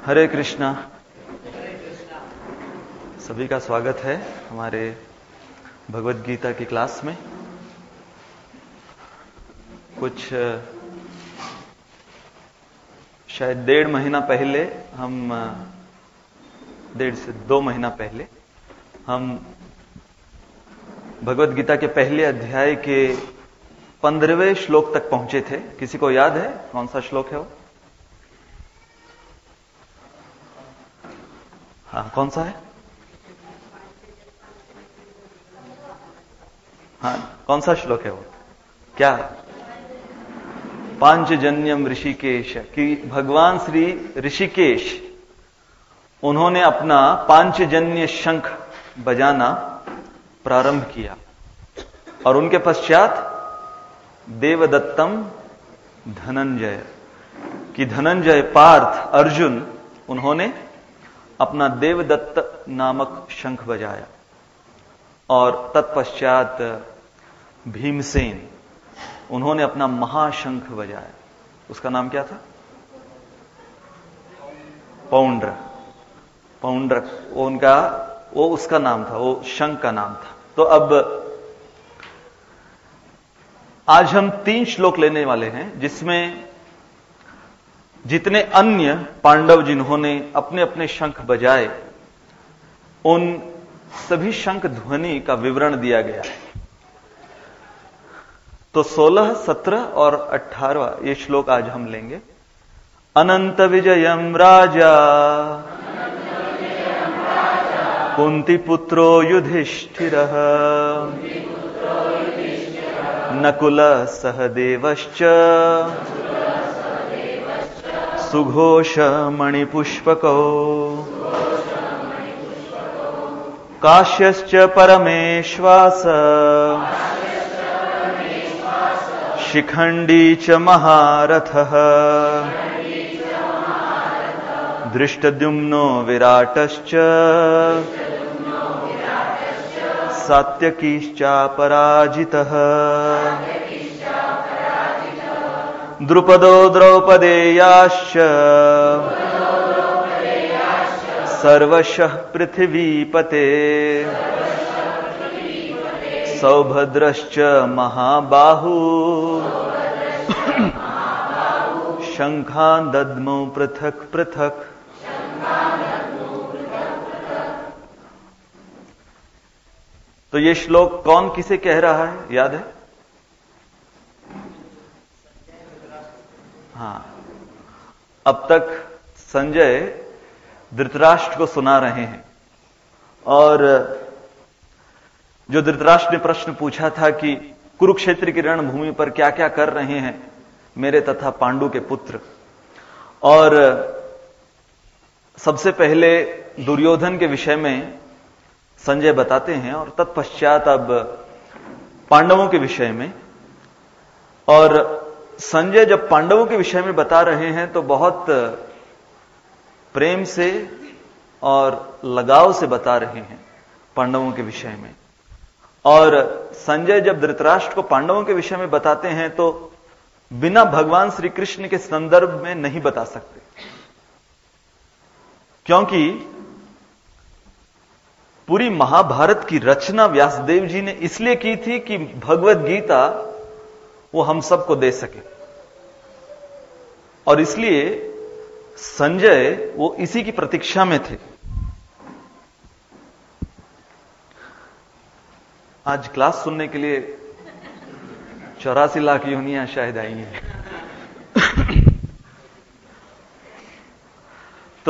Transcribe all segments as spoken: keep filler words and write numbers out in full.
हरे कृष्णा। सभी का स्वागत है हमारे भगवद गीता की क्लास में। कुछ शायद डेढ़ महीना पहले हम डेढ़ से दो महीना पहले हम भगवद गीता के पहले अध्याय के पंद्रहवें श्लोक तक पहुंचे थे। किसी को याद है कौन सा श्लोक है वो? हाँ, कौन सा है? हाँ, कौन सा श्लोक है वो? क्या? पांचजन्यम ऋषिकेश, कि भगवान श्री ऋषिकेश उन्होंने अपना पांचजन्य शंख बजाना प्रारंभ किया और उनके पश्चात देवदत्तम धनंजय, कि धनंजय पार्थ अर्जुन उन्होंने अपना देवदत्त नामक शंख बजाया और तत्पश्चात भीमसेन उन्होंने अपना महाशंख बजाया। उसका नाम क्या था? पौंड्रक। पौंड्रक वो उनका वो उसका नाम था, वो शंख का नाम था। तो अब आज हम तीन श्लोक लेने वाले हैं जिसमें जितने अन्य पांडव जिन्होंने अपने अपने शंख बजाए उन सभी शंख ध्वनि का विवरण दिया गया है। तो सोलह, सत्रह और अठारहवां ये श्लोक आज हम लेंगे। अनंत विजयम राजा कुंती पुत्रो युधिष्ठिरः नकुल सहदेवश्च सुघोष मणिपुष्पको काश्यश्च परमेश्वास शिखंडी च महारथः दृष्टद्युम्नो विराटश्च सात्यकीश्चापराजितः द्रुपदो द्रौपदेयाश्च सर्वशः पृथिवीपते सौभद्रश्च महाबाहु शंखान् दद्मौ पृथक् पृथक्। तो ये श्लोक कौन किसे कह रहा है, याद है? हाँ, अब तक संजय धृतराष्ट्र को सुना रहे हैं और जो धृतराष्ट्र ने प्रश्न पूछा था कि कुरुक्षेत्र की रणभूमि पर क्या क्या कर रहे हैं मेरे तथा पांडु के पुत्र, और सबसे पहले दुर्योधन के विषय में संजय बताते हैं और तत्पश्चात अब पांडवों के विषय में। और संजय जब पांडवों के विषय में बता रहे हैं तो बहुत प्रेम से और लगाव से बता रहे हैं पांडवों के विषय में। और संजय जब धृतराष्ट्र को पांडवों के विषय में बताते हैं तो बिना भगवान श्री कृष्ण के संदर्भ में नहीं बता सकते, क्योंकि पूरी महाभारत की रचना व्यासदेव जी ने इसलिए की थी कि भगवद गीता वो हम सबको दे सके, और इसलिए संजय वो इसी की प्रतीक्षा में थे। आज क्लास सुनने के लिए चौरासी लाख योनियां शायद आई हैं। तो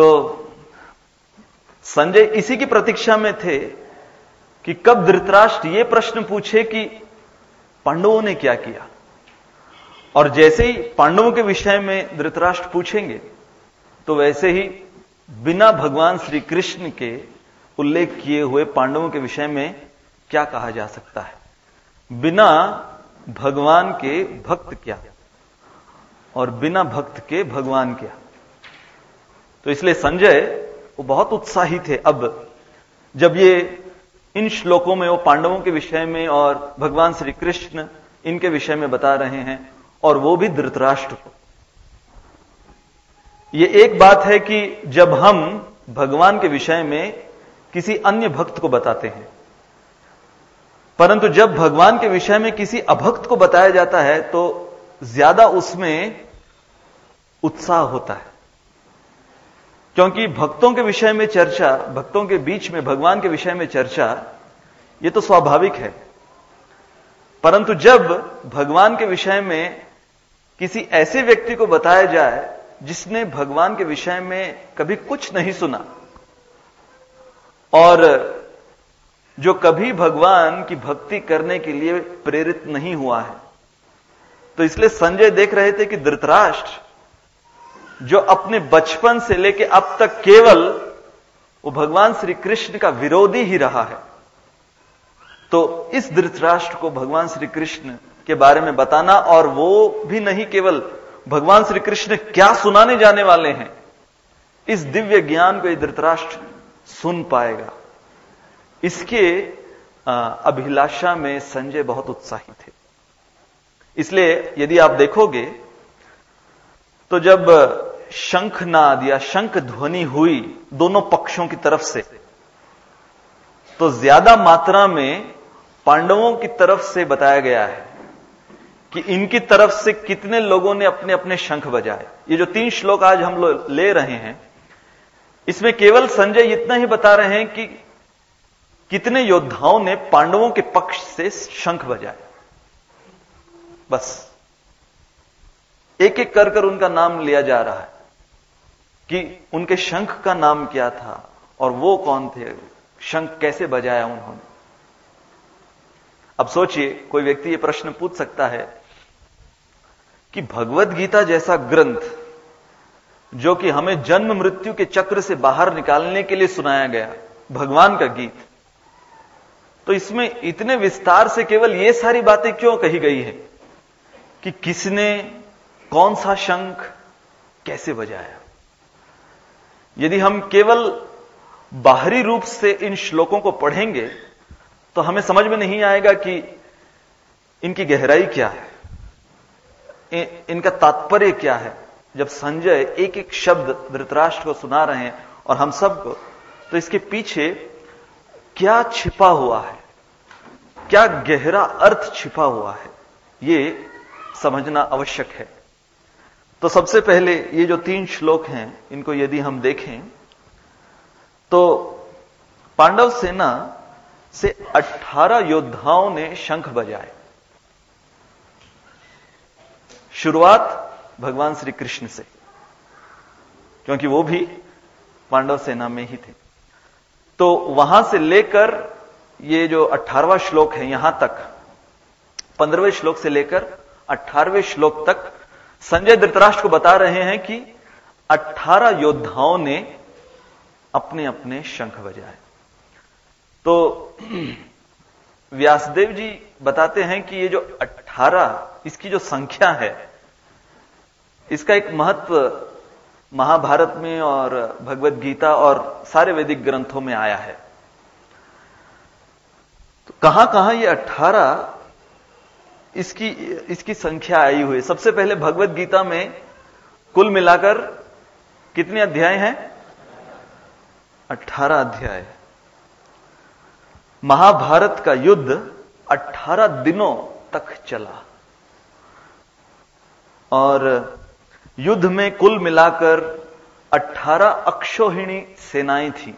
संजय इसी की प्रतीक्षा में थे कि कब धृतराष्ट्र ये प्रश्न पूछे कि पांडवों ने क्या किया, और जैसे ही पांडवों के विषय में धृतराष्ट्र पूछेंगे तो वैसे ही बिना भगवान श्री कृष्ण के उल्लेख किए हुए पांडवों के विषय में क्या कहा जा सकता है, बिना भगवान के भक्त क्या और बिना भक्त के भगवान क्या। तो इसलिए संजय वो बहुत उत्साही थे अब जब ये इन श्लोकों में वो पांडवों के विषय में और भगवान श्री कृष्ण इनके विषय में बता रहे हैं, और वो भी धृतराष्ट्र को। ये एक बात है कि जब हम भगवान के विषय में किसी अन्य भक्त को बताते हैं, परंतु जब भगवान के विषय में किसी अभक्त को बताया जाता है तो ज्यादा उसमें उत्साह होता है, क्योंकि भक्तों के विषय में चर्चा, भक्तों के बीच में भगवान के विषय में चर्चा, यह तो स्वाभाविक है। परंतु जब भगवान के विषय में किसी ऐसे व्यक्ति को बताया जाए जिसने भगवान के विषय में कभी कुछ नहीं सुना और जो कभी भगवान की भक्ति करने के लिए प्रेरित नहीं हुआ है, तो इसलिए संजय देख रहे थे कि धृतराष्ट्र जो अपने बचपन से लेकर अब तक केवल वो भगवान श्री कृष्ण का विरोधी ही रहा है, तो इस धृतराष्ट्र को भगवान श्री कृष्ण के बारे में बताना, और वो भी नहीं केवल भगवान श्री कृष्ण क्या सुनाने जाने वाले हैं, इस दिव्य ज्ञान को ये धृतराष्ट्र सुन पाएगा, इसके अभिलाषा में संजय बहुत उत्साही थे। इसलिए यदि आप देखोगे तो जब शंखनाद या शंख ध्वनि हुई दोनों पक्षों की तरफ से, तो ज्यादा मात्रा में पांडवों की तरफ से बताया गया है कि इनकी तरफ से कितने लोगों ने अपने अपने शंख बजाए। ये जो तीन श्लोक आज हम लोग ले रहे हैं, इसमें केवल संजय इतना ही बता रहे हैं कि कितने योद्धाओं ने पांडवों के पक्ष से शंख बजाए। बस एक एक कर कर उनका नाम लिया जा रहा है कि उनके शंख का नाम क्या था और वो कौन थे, शंख कैसे बजाया उन्होंने। अब सोचिए, कोई व्यक्ति ये प्रश्न पूछ सकता है कि भगवत गीता जैसा ग्रंथ जो कि हमें जन्म मृत्यु के चक्र से बाहर निकालने के लिए सुनाया गया, भगवान का गीत, तो इसमें इतने विस्तार से केवल ये सारी बातें क्यों कही गई है कि किसने कौन सा शंख कैसे बजाया। यदि हम केवल बाहरी रूप से इन श्लोकों को पढ़ेंगे तो हमें समझ में नहीं आएगा कि इनकी गहराई क्या है, इनका तात्पर्य क्या है। जब संजय एक एक शब्द धृतराष्ट्र को सुना रहे हैं और हम सबको, तो इसके पीछे क्या छिपा हुआ है, क्या गहरा अर्थ छिपा हुआ है, ये समझना आवश्यक है। तो सबसे पहले ये जो तीन श्लोक हैं, इनको यदि हम देखें तो पांडव सेना से अठारह योद्धाओं ने शंख बजाए। शुरुआत भगवान श्री कृष्ण से, क्योंकि वो भी पांडव सेना में ही थे। तो वहां से लेकर ये जो अठारहवां श्लोक है यहां तक, पंद्रहवें श्लोक से लेकर अठारहवें श्लोक तक संजय धृतराष्ट्र को बता रहे हैं कि अठारह योद्धाओं ने अपने अपने शंख बजाए। तो व्यासदेव जी बताते हैं कि ये जो अठारह, इसकी जो संख्या है, इसका एक महत्व महाभारत में और भगवत गीता और सारे वैदिक ग्रंथों में आया है। तो कहां कहां ये अठारह इसकी इसकी संख्या आई हुई। सबसे पहले भगवत गीता में कुल मिलाकर कितने अध्याय हैं? अठारह अध्याय। महाभारत का युद्ध अठारह दिनों तक चला और युद्ध में कुल मिलाकर अठारह अक्षौहिणी सेनाएं थी।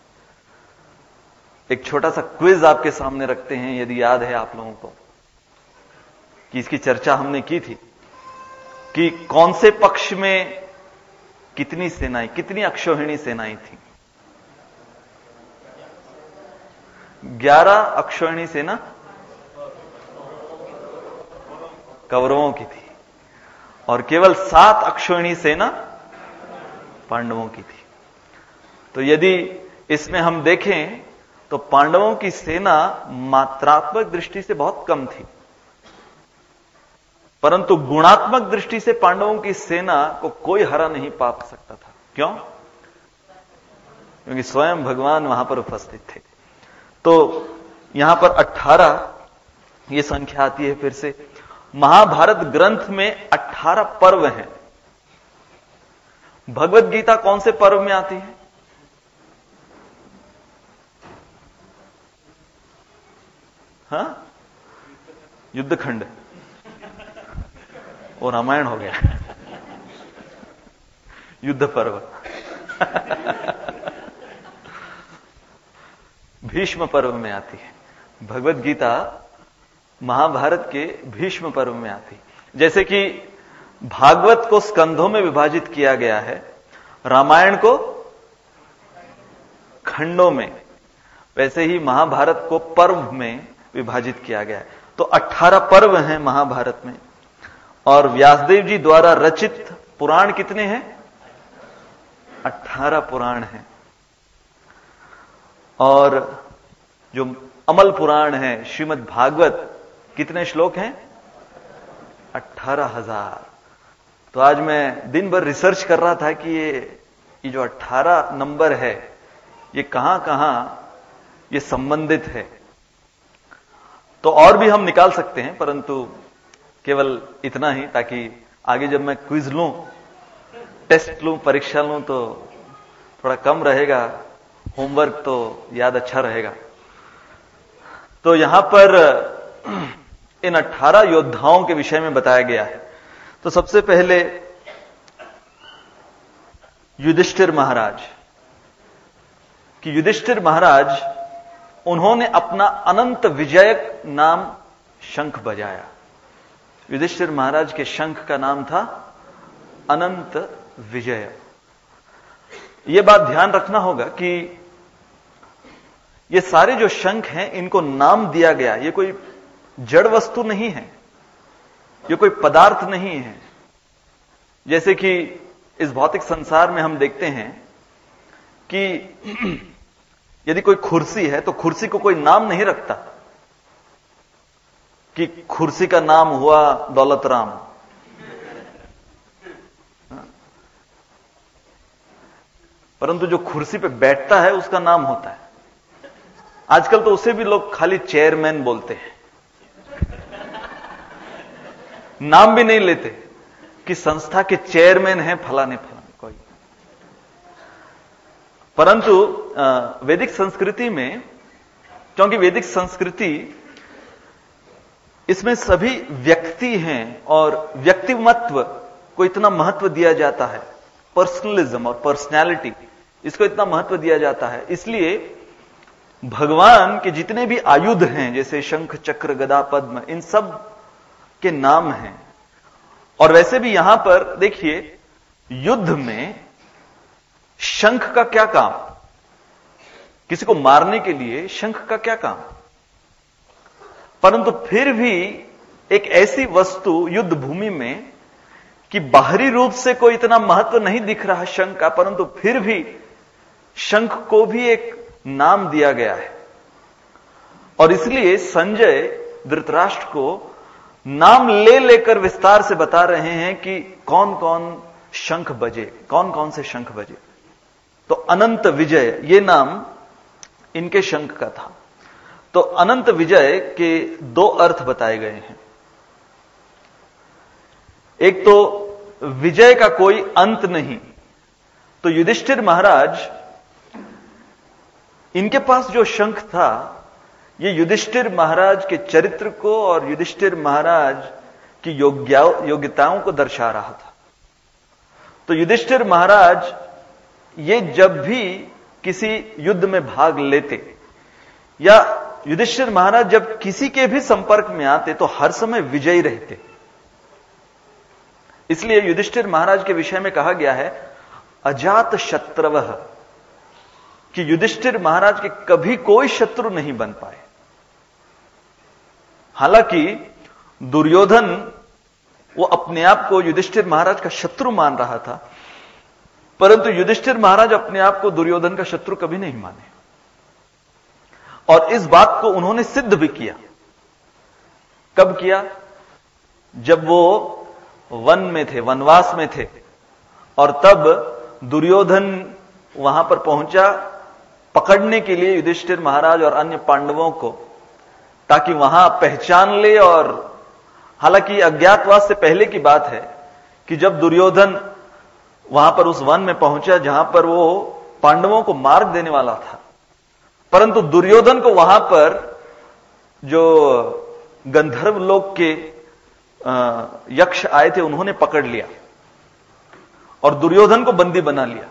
एक छोटा सा क्विज आपके सामने रखते हैं, यदि याद है आप लोगों को, कि इसकी चर्चा हमने की थी कि कौन से पक्ष में कितनी सेनाएं, कितनी अक्षौहिणी सेनाएं थी। ग्यारह अक्षौहिणी सेना कौरवों की थी और केवल सात अक्षौहिणी सेना पांडवों की थी। तो यदि इसमें हम देखें तो पांडवों की सेना मात्रात्मक दृष्टि से बहुत कम थी, परंतु गुणात्मक दृष्टि से पांडवों की सेना को कोई हरा नहीं पा सकता था। क्यों? क्योंकि स्वयं भगवान वहां पर उपस्थित थे। तो यहां पर अठारह ये संख्या आती है। फिर से महाभारत ग्रंथ में अठारह पर्व हैं। भगवत गीता कौन से पर्व में आती है? हाँ, युद्धखंड और रामायण हो गया युद्ध पर्व भीष्म पर्व में आती है। भगवत गीता महाभारत के भीष्म पर्व में आती है। जैसे कि भागवत को स्कंधों में विभाजित किया गया है, रामायण को खंडों में, वैसे ही महाभारत को पर्व में विभाजित किया गया है। तो अठारह पर्व हैं महाभारत में, और व्यासदेव जी द्वारा रचित पुराण कितने हैं? अठारह पुराण हैं। और जो अमल पुराण है श्रीमद् भागवत, कितने श्लोक हैं? अठारह हजार। तो आज मैं दिन भर रिसर्च कर रहा था कि ये ये जो अठारह नंबर है ये कहां कहां ये संबंधित है। तो और भी हम निकाल सकते हैं, परंतु केवल इतना ही, ताकि आगे जब मैं क्विज लूं, टेस्ट लूं, परीक्षा लूं, तो थोड़ा कम रहेगा, होमवर्क तो याद अच्छा रहेगा। तो यहां पर इन अठारह योद्धाओं के विषय में बताया गया है। तो सबसे पहले युधिष्ठिर महाराज, कि युधिष्ठिर महाराज उन्होंने अपना अनंत विजयक नाम शंख बजाया। युधिष्ठिर महाराज के शंख का नाम था अनंत विजय। यह बात ध्यान रखना होगा कि ये सारे जो शंख हैं इनको नाम दिया गया, ये कोई जड़ वस्तु नहीं है, ये कोई पदार्थ नहीं है। जैसे कि इस भौतिक संसार में हम देखते हैं कि यदि कोई कुर्सी है तो कुर्सी को कोई नाम नहीं रखता कि कुर्सी का नाम हुआ दौलत राम। परंतु जो कुर्सी पे बैठता है उसका नाम होता है। आजकल तो उसे भी लोग खाली चेयरमैन बोलते हैं, नाम भी नहीं लेते कि संस्था के चेयरमैन हैं फलाने फलाने कोई। परंतु वैदिक संस्कृति में, क्योंकि वैदिक संस्कृति इसमें सभी व्यक्ति हैं और व्यक्तिमत्व को इतना महत्व दिया जाता है, पर्सनलिज्म और पर्सनैलिटी, इसको इतना महत्व दिया जाता है। इसलिए भगवान के जितने भी आयुध हैं, जैसे शंख चक्र गदा पद्म, इन सब के नाम हैं। और वैसे भी यहां पर देखिए, युद्ध में शंख का क्या काम? किसी को मारने के लिए शंख का क्या काम? परंतु फिर भी एक ऐसी वस्तु युद्ध भूमि में कि बाहरी रूप से कोई इतना महत्व नहीं दिख रहा शंख का, परंतु फिर भी शंख को भी एक नाम दिया गया है। और इसलिए संजय धृतराष्ट्र को नाम ले लेकर विस्तार से बता रहे हैं कि कौन कौन शंख बजे, कौन कौन से शंख बजे। तो अनंत विजय, ये नाम इनके शंख का था। तो अनंत विजय के दो अर्थ बताए गए हैं। एक तो विजय का कोई अंत नहीं। तो युधिष्ठिर महाराज, इनके पास जो शंख था, ये युधिष्ठिर महाराज के चरित्र को और युधिष्ठिर महाराज की योग्यताओं को दर्शा रहा था। तो युधिष्ठिर महाराज ये जब भी किसी युद्ध में भाग लेते, या युधिष्ठिर महाराज जब किसी के भी संपर्क में आते, तो हर समय विजयी रहते। इसलिए युधिष्ठिर महाराज के विषय में कहा गया है अजात शत्रवः, कि युधिष्ठिर महाराज के कभी कोई शत्रु नहीं बन पाए। हालांकि दुर्योधन वो अपने आप को युधिष्ठिर महाराज का शत्रु मान रहा था, परंतु युधिष्ठिर महाराज अपने आप को दुर्योधन का शत्रु कभी नहीं माने। और इस बात को उन्होंने सिद्ध भी किया। कब किया? जब वो वन में थे, वनवास में थे, और तब दुर्योधन वहां पर पहुंचा पकड़ने के लिए युधिष्ठिर महाराज और अन्य पांडवों को, ताकि वहां पहचान ले। और हालांकि अज्ञातवास से पहले की बात है कि जब दुर्योधन वहां पर उस वन में पहुंचा जहां पर वो पांडवों को मार देने वाला था, परंतु दुर्योधन को वहां पर जो गंधर्व लोक के यक्ष आए थे उन्होंने पकड़ लिया और दुर्योधन को बंदी बना लिया,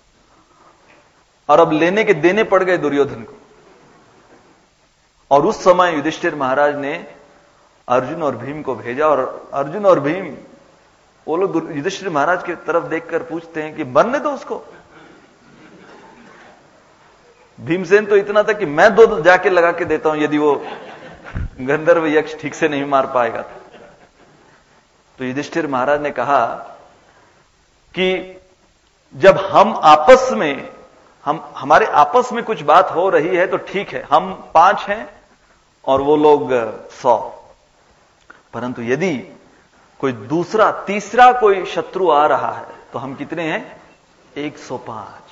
और अब लेने के देने पड़ गए दुर्योधन को। और उस समय युधिष्ठिर महाराज ने अर्जुन और भीम को भेजा, और अर्जुन और भीम वो लोग युधिष्ठिर महाराज की तरफ देखकर पूछते हैं कि मरने दो उसको। भीमसेन तो इतना था कि मैं दो जाके लगा के देता हूं यदि वो गंधर्व यक्ष ठीक से नहीं मार पाएगा। तो युधिष्ठिर महाराज ने कहा कि जब हम आपस में हम हमारे आपस में कुछ बात हो रही है तो ठीक है, हम पांच हैं और वो लोग सौ, परंतु यदि कोई दूसरा तीसरा कोई शत्रु आ रहा है तो हम कितने हैं? एक सौ पांच।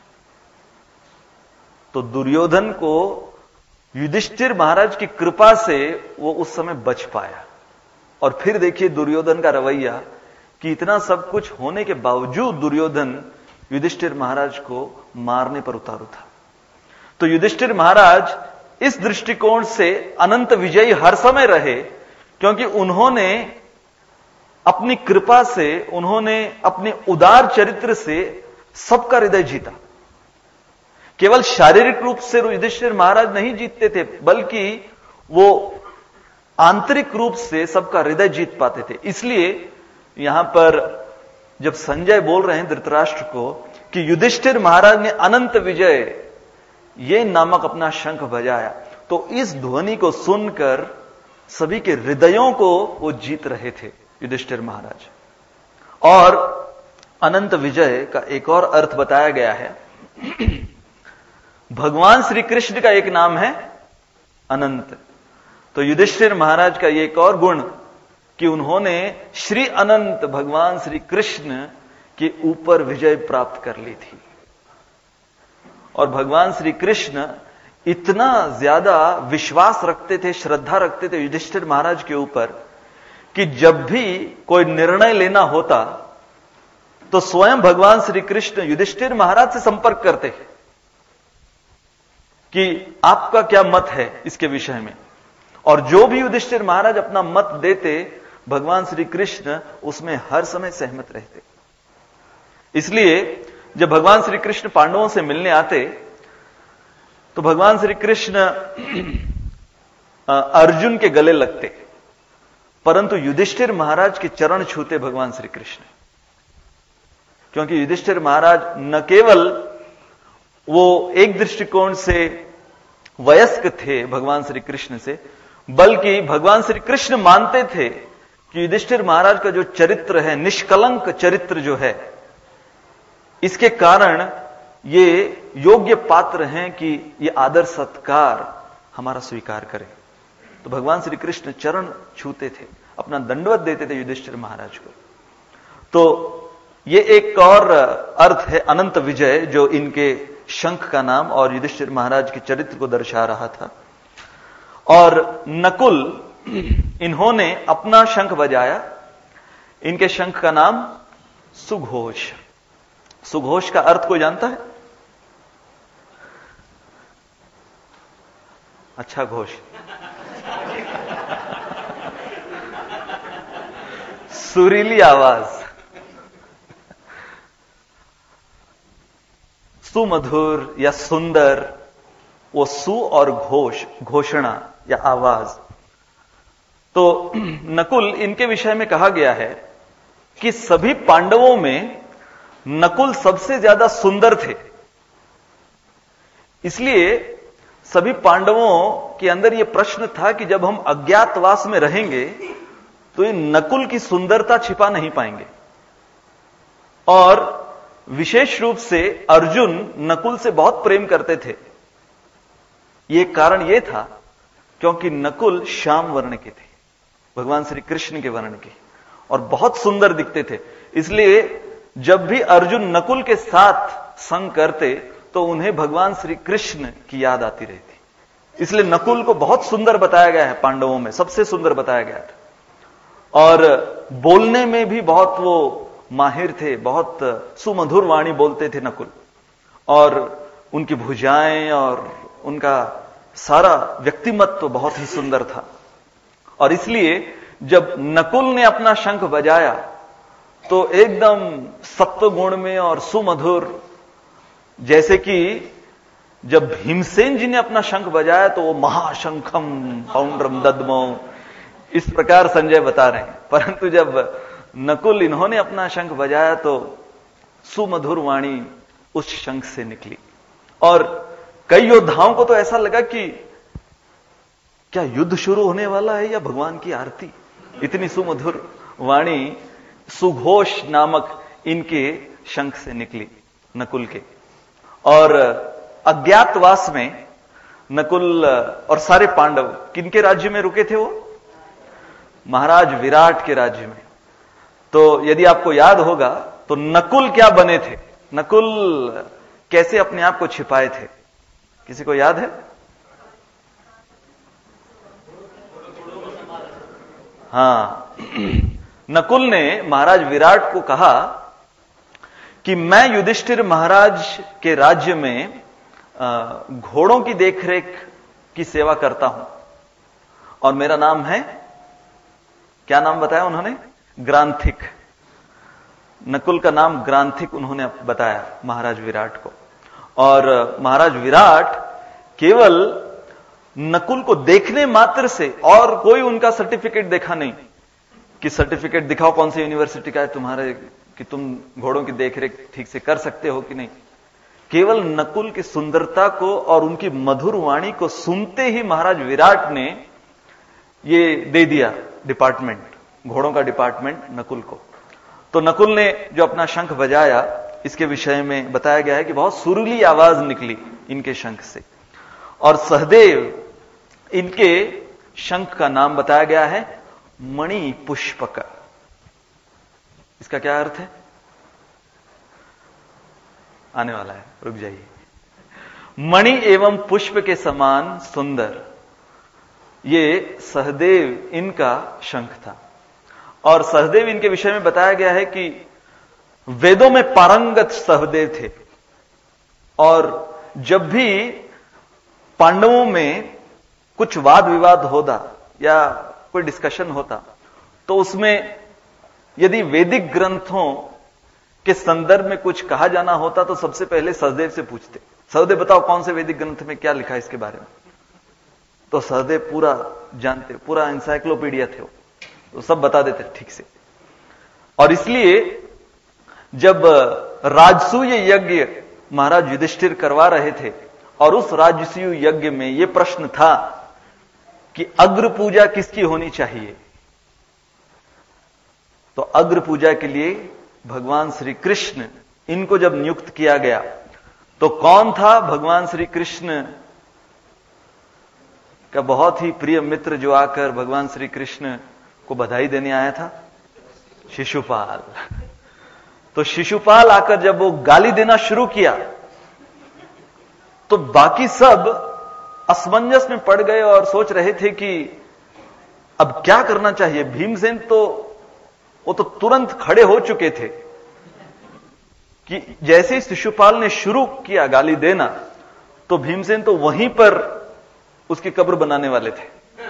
तो दुर्योधन को युधिष्ठिर महाराज की कृपा से वो उस समय बच पाया। और फिर देखिए दुर्योधन का रवैया कि इतना सब कुछ होने के बावजूद दुर्योधन युधिष्ठिर महाराज को मारने पर उतारू था। तो युधिष्ठिर महाराज इस दृष्टिकोण से अनंत विजयी हर समय रहे, क्योंकि उन्होंने अपनी कृपा से, उन्होंने अपने उदार चरित्र से सबका हृदय जीता। केवल शारीरिक रूप से युधिष्ठिर महाराज नहीं जीतते थे, बल्कि वो आंतरिक रूप से सबका हृदय जीत पाते थे। इसलिए यहां पर जब संजय बोल रहे हैं धृतराष्ट्र को कि युधिष्ठिर महाराज ने अनंत विजय ये नामक अपना शंख बजाया, तो इस ध्वनि को सुनकर सभी के हृदयों को वो जीत रहे थे युधिष्ठिर महाराज। और अनंत विजय का एक और अर्थ बताया गया है। भगवान श्री कृष्ण का एक नाम है अनंत, तो युधिष्ठिर महाराज का एक और गुण कि उन्होंने श्री अनंत भगवान श्री कृष्ण के ऊपर विजय प्राप्त कर ली थी। और भगवान श्री कृष्ण इतना ज्यादा विश्वास रखते थे, श्रद्धा रखते थे युधिष्ठिर महाराज के ऊपर कि जब भी कोई निर्णय लेना होता तो स्वयं भगवान श्री कृष्ण युधिष्ठिर महाराज से संपर्क करते कि आपका क्या मत है इसके विषय में। और जो भी युधिष्ठिर महाराज अपना मत देते, भगवान श्री कृष्ण उसमें हर समय सहमत रहते। इसलिए जब भगवान श्री कृष्ण पांडवों से मिलने आते तो भगवान श्री कृष्ण अर्जुन के गले लगते, परंतु युधिष्ठिर महाराज के चरण छूते भगवान श्री कृष्ण। क्योंकि युधिष्ठिर महाराज न केवल वो एक दृष्टिकोण से वयस्क थे भगवान श्री कृष्ण से, बल्कि भगवान श्री कृष्ण मानते थे कि युधिष्ठिर महाराज का जो चरित्र है, निष्कलंक चरित्र जो है, इसके कारण ये योग्य पात्र हैं कि ये आदर सत्कार हमारा स्वीकार करें। तो भगवान श्री कृष्ण चरण छूते थे, अपना दंडवत देते थे युधिष्ठिर महाराज को। तो ये एक और अर्थ है अनंत विजय, जो इनके शंख का नाम और युधिष्ठिर महाराज के चरित्र को दर्शा रहा था। और नकुल, इन्होंने अपना शंख बजाया। इनके शंख का नाम सुघोष। सुघोष का अर्थ कोई जानता है? अच्छा घोष। सुरीली आवाज, सुमधुर या सुंदर, वो सु और घोष, घोषणा या आवाज। तो नकुल, इनके विषय में कहा गया है कि सभी पांडवों में नकुल सबसे ज्यादा सुंदर थे। इसलिए सभी पांडवों के अंदर यह प्रश्न था कि जब हम अज्ञातवास में रहेंगे तो ये नकुल की सुंदरता छिपा नहीं पाएंगे। और विशेष रूप से अर्जुन नकुल से बहुत प्रेम करते थे। ये कारण यह था क्योंकि नकुल श्याम वर्ण के थे, भगवान श्री कृष्ण के वर्ण के, और बहुत सुंदर दिखते थे। इसलिए जब भी अर्जुन नकुल के साथ संग करते तो उन्हें भगवान श्री कृष्ण की याद आती रहती। इसलिए नकुल को बहुत सुंदर बताया गया है, पांडवों में सबसे सुंदर बताया गया था। और बोलने में भी बहुत वो माहिर थे, बहुत सुमधुर वाणी बोलते थे नकुल, और उनकी भुजाएं और उनका सारा व्यक्तिमत्व बहुत ही सुंदर था। और इसलिए जब नकुल ने अपना शंख बजाया तो एकदम सत्व गुण में और सुमधुर, जैसे कि जब भीमसेन जी ने अपना शंख बजाया तो वो महाशंखम पौंड्रम दद्मो, इस प्रकार संजय बता रहे हैं। परंतु जब नकुल इन्होंने अपना शंख बजाया तो सुमधुर वाणी उस शंख से निकली, और कई योद्धाओं को तो ऐसा लगा कि क्या युद्ध शुरू होने वाला है या भगवान की आरती, इतनी सुमधुर वाणी सुघोष नामक इनके शंख से निकली नकुल के। और अज्ञातवास में नकुल और सारे पांडव किनके राज्य में रुके थे? वो महाराज विराट के राज्य में। तो यदि आपको याद होगा तो नकुल क्या बने थे, नकुल कैसे अपने आप को छिपाए थे, किसी को याद है? हाँ, नकुल ने महाराज विराट को कहा कि मैं युधिष्ठिर महाराज के राज्य में घोड़ों की देखरेख की सेवा करता हूं, और मेरा नाम है, क्या नाम बताया उन्होंने? ग्रांथिक। नकुल का नाम ग्रांथिक उन्होंने बताया महाराज विराट को। और महाराज विराट केवल नकुल को देखने मात्र से, और कोई उनका सर्टिफिकेट देखा नहीं कि सर्टिफिकेट दिखाओ कौन सी यूनिवर्सिटी का है तुम्हारे, कि तुम घोड़ों की देखरेख ठीक से कर सकते हो कि नहीं। केवल नकुल की सुंदरता को और उनकी मधुर वाणी को सुनते ही महाराज विराट ने ये दे दिया डिपार्टमेंट, घोड़ों का डिपार्टमेंट नकुल को। तो नकुल ने जो अपना शंख बजाया, इसके विषय में बताया गया है कि बहुत सुरीली आवाज निकली इनके शंख से। और सहदेव, इनके शंख का नाम बताया गया है मणि पुष्पक। इसका क्या अर्थ है? आने वाला है, रुक जाइए। मणि एवं पुष्प के समान सुंदर, ये सहदेव इनका शंख था। और सहदेव इनके विषय में बताया गया है कि वेदों में पारंगत सहदेव थे, और जब भी पांडवों में कुछ वाद विवाद होता या कोई डिस्कशन होता तो उसमें यदि वैदिक ग्रंथों के संदर्भ में कुछ कहा जाना होता तो सबसे पहले सहदेव से पूछते, सहदेव बताओ कौन से वैदिक ग्रंथ में क्या लिखा है इसके बारे में। तो सहदेव पूरा जानते, पूरा इंसाइक्लोपीडिया थे वो, तो सब बता देते ठीक से। और इसलिए जब राजसूय यज्ञ महाराज युधिष्ठिर करवा रहे थे, और उस राजसूय यज्ञ में यह प्रश्न था कि अग्र पूजा किसकी होनी चाहिए, तो अग्र पूजा के लिए भगवान श्री कृष्ण, इनको जब नियुक्त किया गया तो कौन था? भगवान श्री कृष्ण का बहुत ही प्रिय मित्र जो आकर भगवान श्री कृष्ण को बधाई देने आया था, शिशुपाल। तो शिशुपाल आकर जब वो गाली देना शुरू किया तो बाकी सब असमंजस में पड़ गए और सोच रहे थे कि अब क्या करना चाहिए। भीमसेन तो वो तो तुरंत खड़े हो चुके थे कि जैसे ही शिशुपाल ने शुरू किया गाली देना तो भीमसेन तो वहीं पर उसकी कब्र बनाने वाले थे।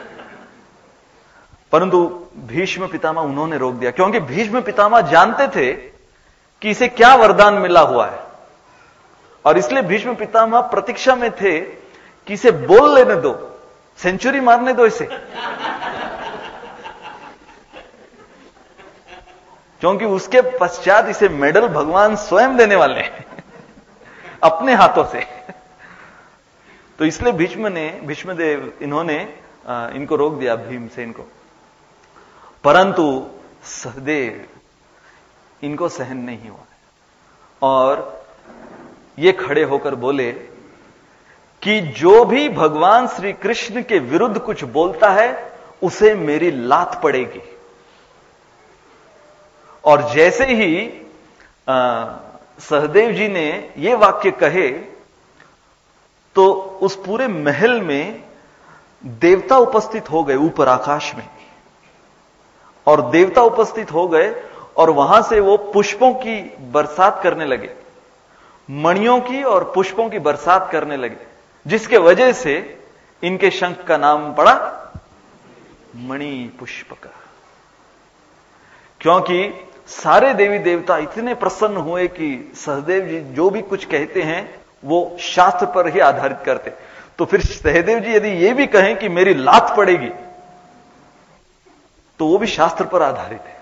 परंतु भीष्म पितामह उन्होंने रोक दिया, क्योंकि भीष्म पितामह जानते थे कि इसे क्या वरदान मिला हुआ है, और इसलिए भीष्म पितामह प्रतीक्षा में थे कि इसे बोल लेने दो, सेंचुरी मारने दो इसे, क्योंकि उसके पश्चात इसे मेडल भगवान स्वयं देने वाले हैं अपने हाथों से। तो इसलिए भीष्म ने, भीष्मदेव, इन्होंने इनको रोक दिया, भीमसेन को। परंतु सहदेव, इनको सहन नहीं हुआ और ये खड़े होकर बोले कि जो भी भगवान श्री कृष्ण के विरुद्ध कुछ बोलता है उसे मेरी लात पड़ेगी। और जैसे ही आ, सहदेव जी ने ये वाक्य कहे तो उस पूरे महल में देवता उपस्थित हो गए ऊपर आकाश में, और देवता उपस्थित हो गए और वहां से वो पुष्पों की बरसात करने लगे, मणियों की और पुष्पों की बरसात करने लगे, जिसके वजह से इनके शंख का नाम पड़ा मणि पुष्पक। क्योंकि सारे देवी देवता इतने प्रसन्न हुए कि सहदेव जी जो भी कुछ कहते हैं वो शास्त्र पर ही आधारित करते। तो फिर सहदेव जी यदि ये भी कहें कि मेरी लात पड़ेगी, तो वो भी शास्त्र पर आधारित है।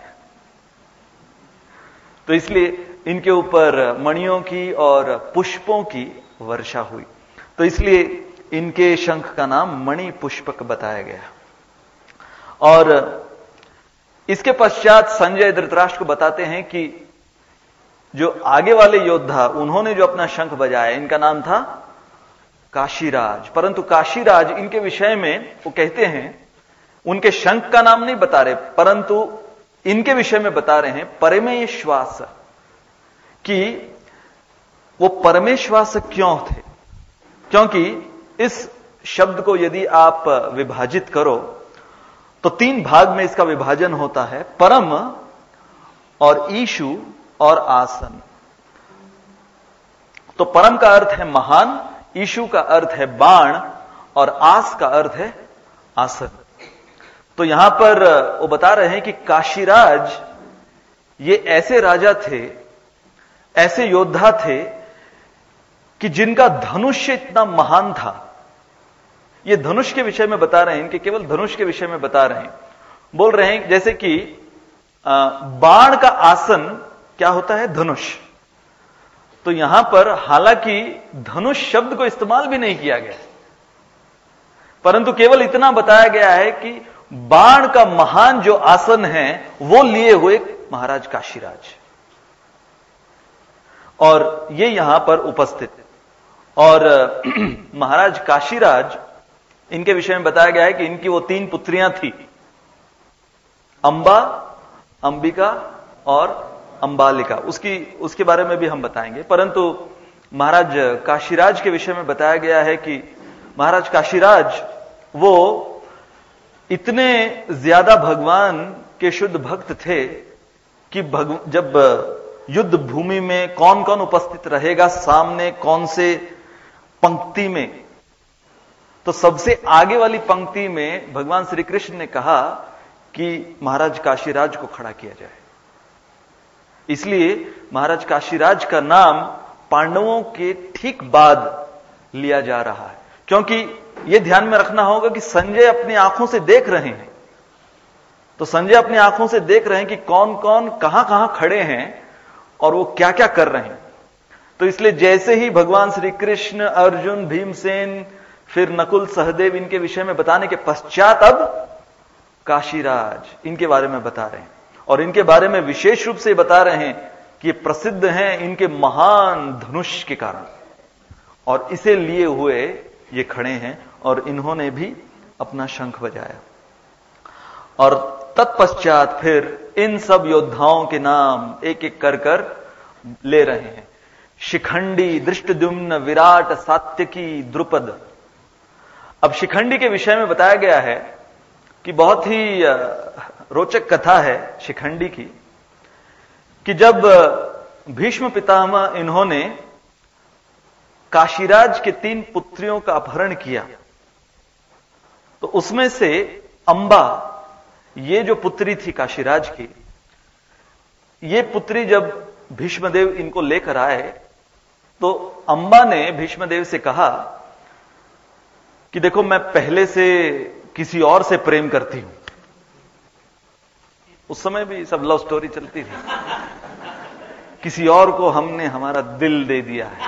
तो इसलिए इनके ऊपर मणियों की और पुष्पों की वर्षा हुई। तो इसलिए इनके शंख का नाम मणि पुष्पक बताया गया। और इसके पश्चात संजय धृतराष्ट्र को बताते हैं कि जो आगे वाले योद्धा उन्होंने जो अपना शंख बजाया, इनका नाम था काशीराज। परंतु काशीराज इनके विषय में वो कहते हैं, उनके शंख का नाम नहीं बता रहे, परंतु इनके विषय में बता रहे हैं परमेय श्वास, कि वो परमेश्वास क्यों थे। क्योंकि इस शब्द को यदि आप विभाजित करो तो तीन भाग में इसका विभाजन होता है, परम और ईशु और आसन। तो परम का अर्थ है महान, ईशु का अर्थ है बाण और आस का अर्थ है आसन। तो यहां पर वो बता रहे हैं कि काशीराज ये ऐसे राजा थे, ऐसे योद्धा थे कि जिनका धनुष्य इतना महान था। ये धनुष के विषय में बता रहे हैं, इनके केवल धनुष के विषय में बता रहे हैं। बोल रहे हैं जैसे कि बाण का आसन क्या होता है, धनुष। तो यहां पर हालांकि धनुष शब्द को इस्तेमाल भी नहीं किया गया, परंतु केवल इतना बताया गया है कि बाण का महान जो आसन है वो लिए हुए महाराज काशीराज, और ये यहां पर उपस्थित। और महाराज काशीराज, इनके विषय में बताया गया है कि इनकी वो तीन पुत्रियां थी, अंबा, अंबिका और अंबालिका। उसकी उसके बारे में भी हम बताएंगे। परंतु महाराज काशीराज के विषय में बताया गया है कि महाराज काशीराज वो इतने ज्यादा भगवान के शुद्ध भक्त थे कि भग, जब युद्ध भूमि में कौन कौन उपस्थित रहेगा, सामने कौन से पंक्ति में, तो सबसे आगे वाली पंक्ति में भगवान श्री कृष्ण ने कहा कि महाराज काशीराज को खड़ा किया जाए। इसलिए महाराज काशीराज का नाम पांडवों के ठीक बाद लिया जा रहा है। क्योंकि यह ध्यान में रखना होगा कि संजय अपनी आंखों से देख रहे हैं, तो संजय अपनी आंखों से देख रहे हैं कि कौन कौन कहां कहां खड़े हैं और वो क्या क्या कर रहे हैं। तो इसलिए जैसे ही भगवान श्री कृष्ण, अर्जुन, भीमसेन, फिर नकुल, सहदेव, इनके विषय में बताने के पश्चात अब काशीराज इनके बारे में बता रहे हैं, और इनके बारे में विशेष रूप से बता रहे हैं कि ये प्रसिद्ध हैं इनके महान धनुष के कारण, और इसे लिए हुए ये खड़े हैं और इन्होंने भी अपना शंख बजाया। और तत्पश्चात फिर इन सब योद्धाओं के नाम एक एक कर कर ले रहे हैं। शिखंडी, दृष्टद्युम्न, विराट, सात्यकी, द्रुपद। अब शिखंडी के विषय में बताया गया है कि बहुत ही रोचक कथा है शिखंडी की, कि जब भीष्म पितामह इन्होंने काशीराज के तीन पुत्रियों का अपहरण किया, तो उसमें से अंबा, ये जो पुत्री थी काशीराज की, ये पुत्री जब भीष्मदेव इनको लेकर आए तो अंबा ने भीष्मदेव से कहा कि देखो मैं पहले से किसी और से प्रेम करती हूं। उस समय भी सब लव स्टोरी चलती थी, किसी और को हमने हमारा दिल दे दिया है,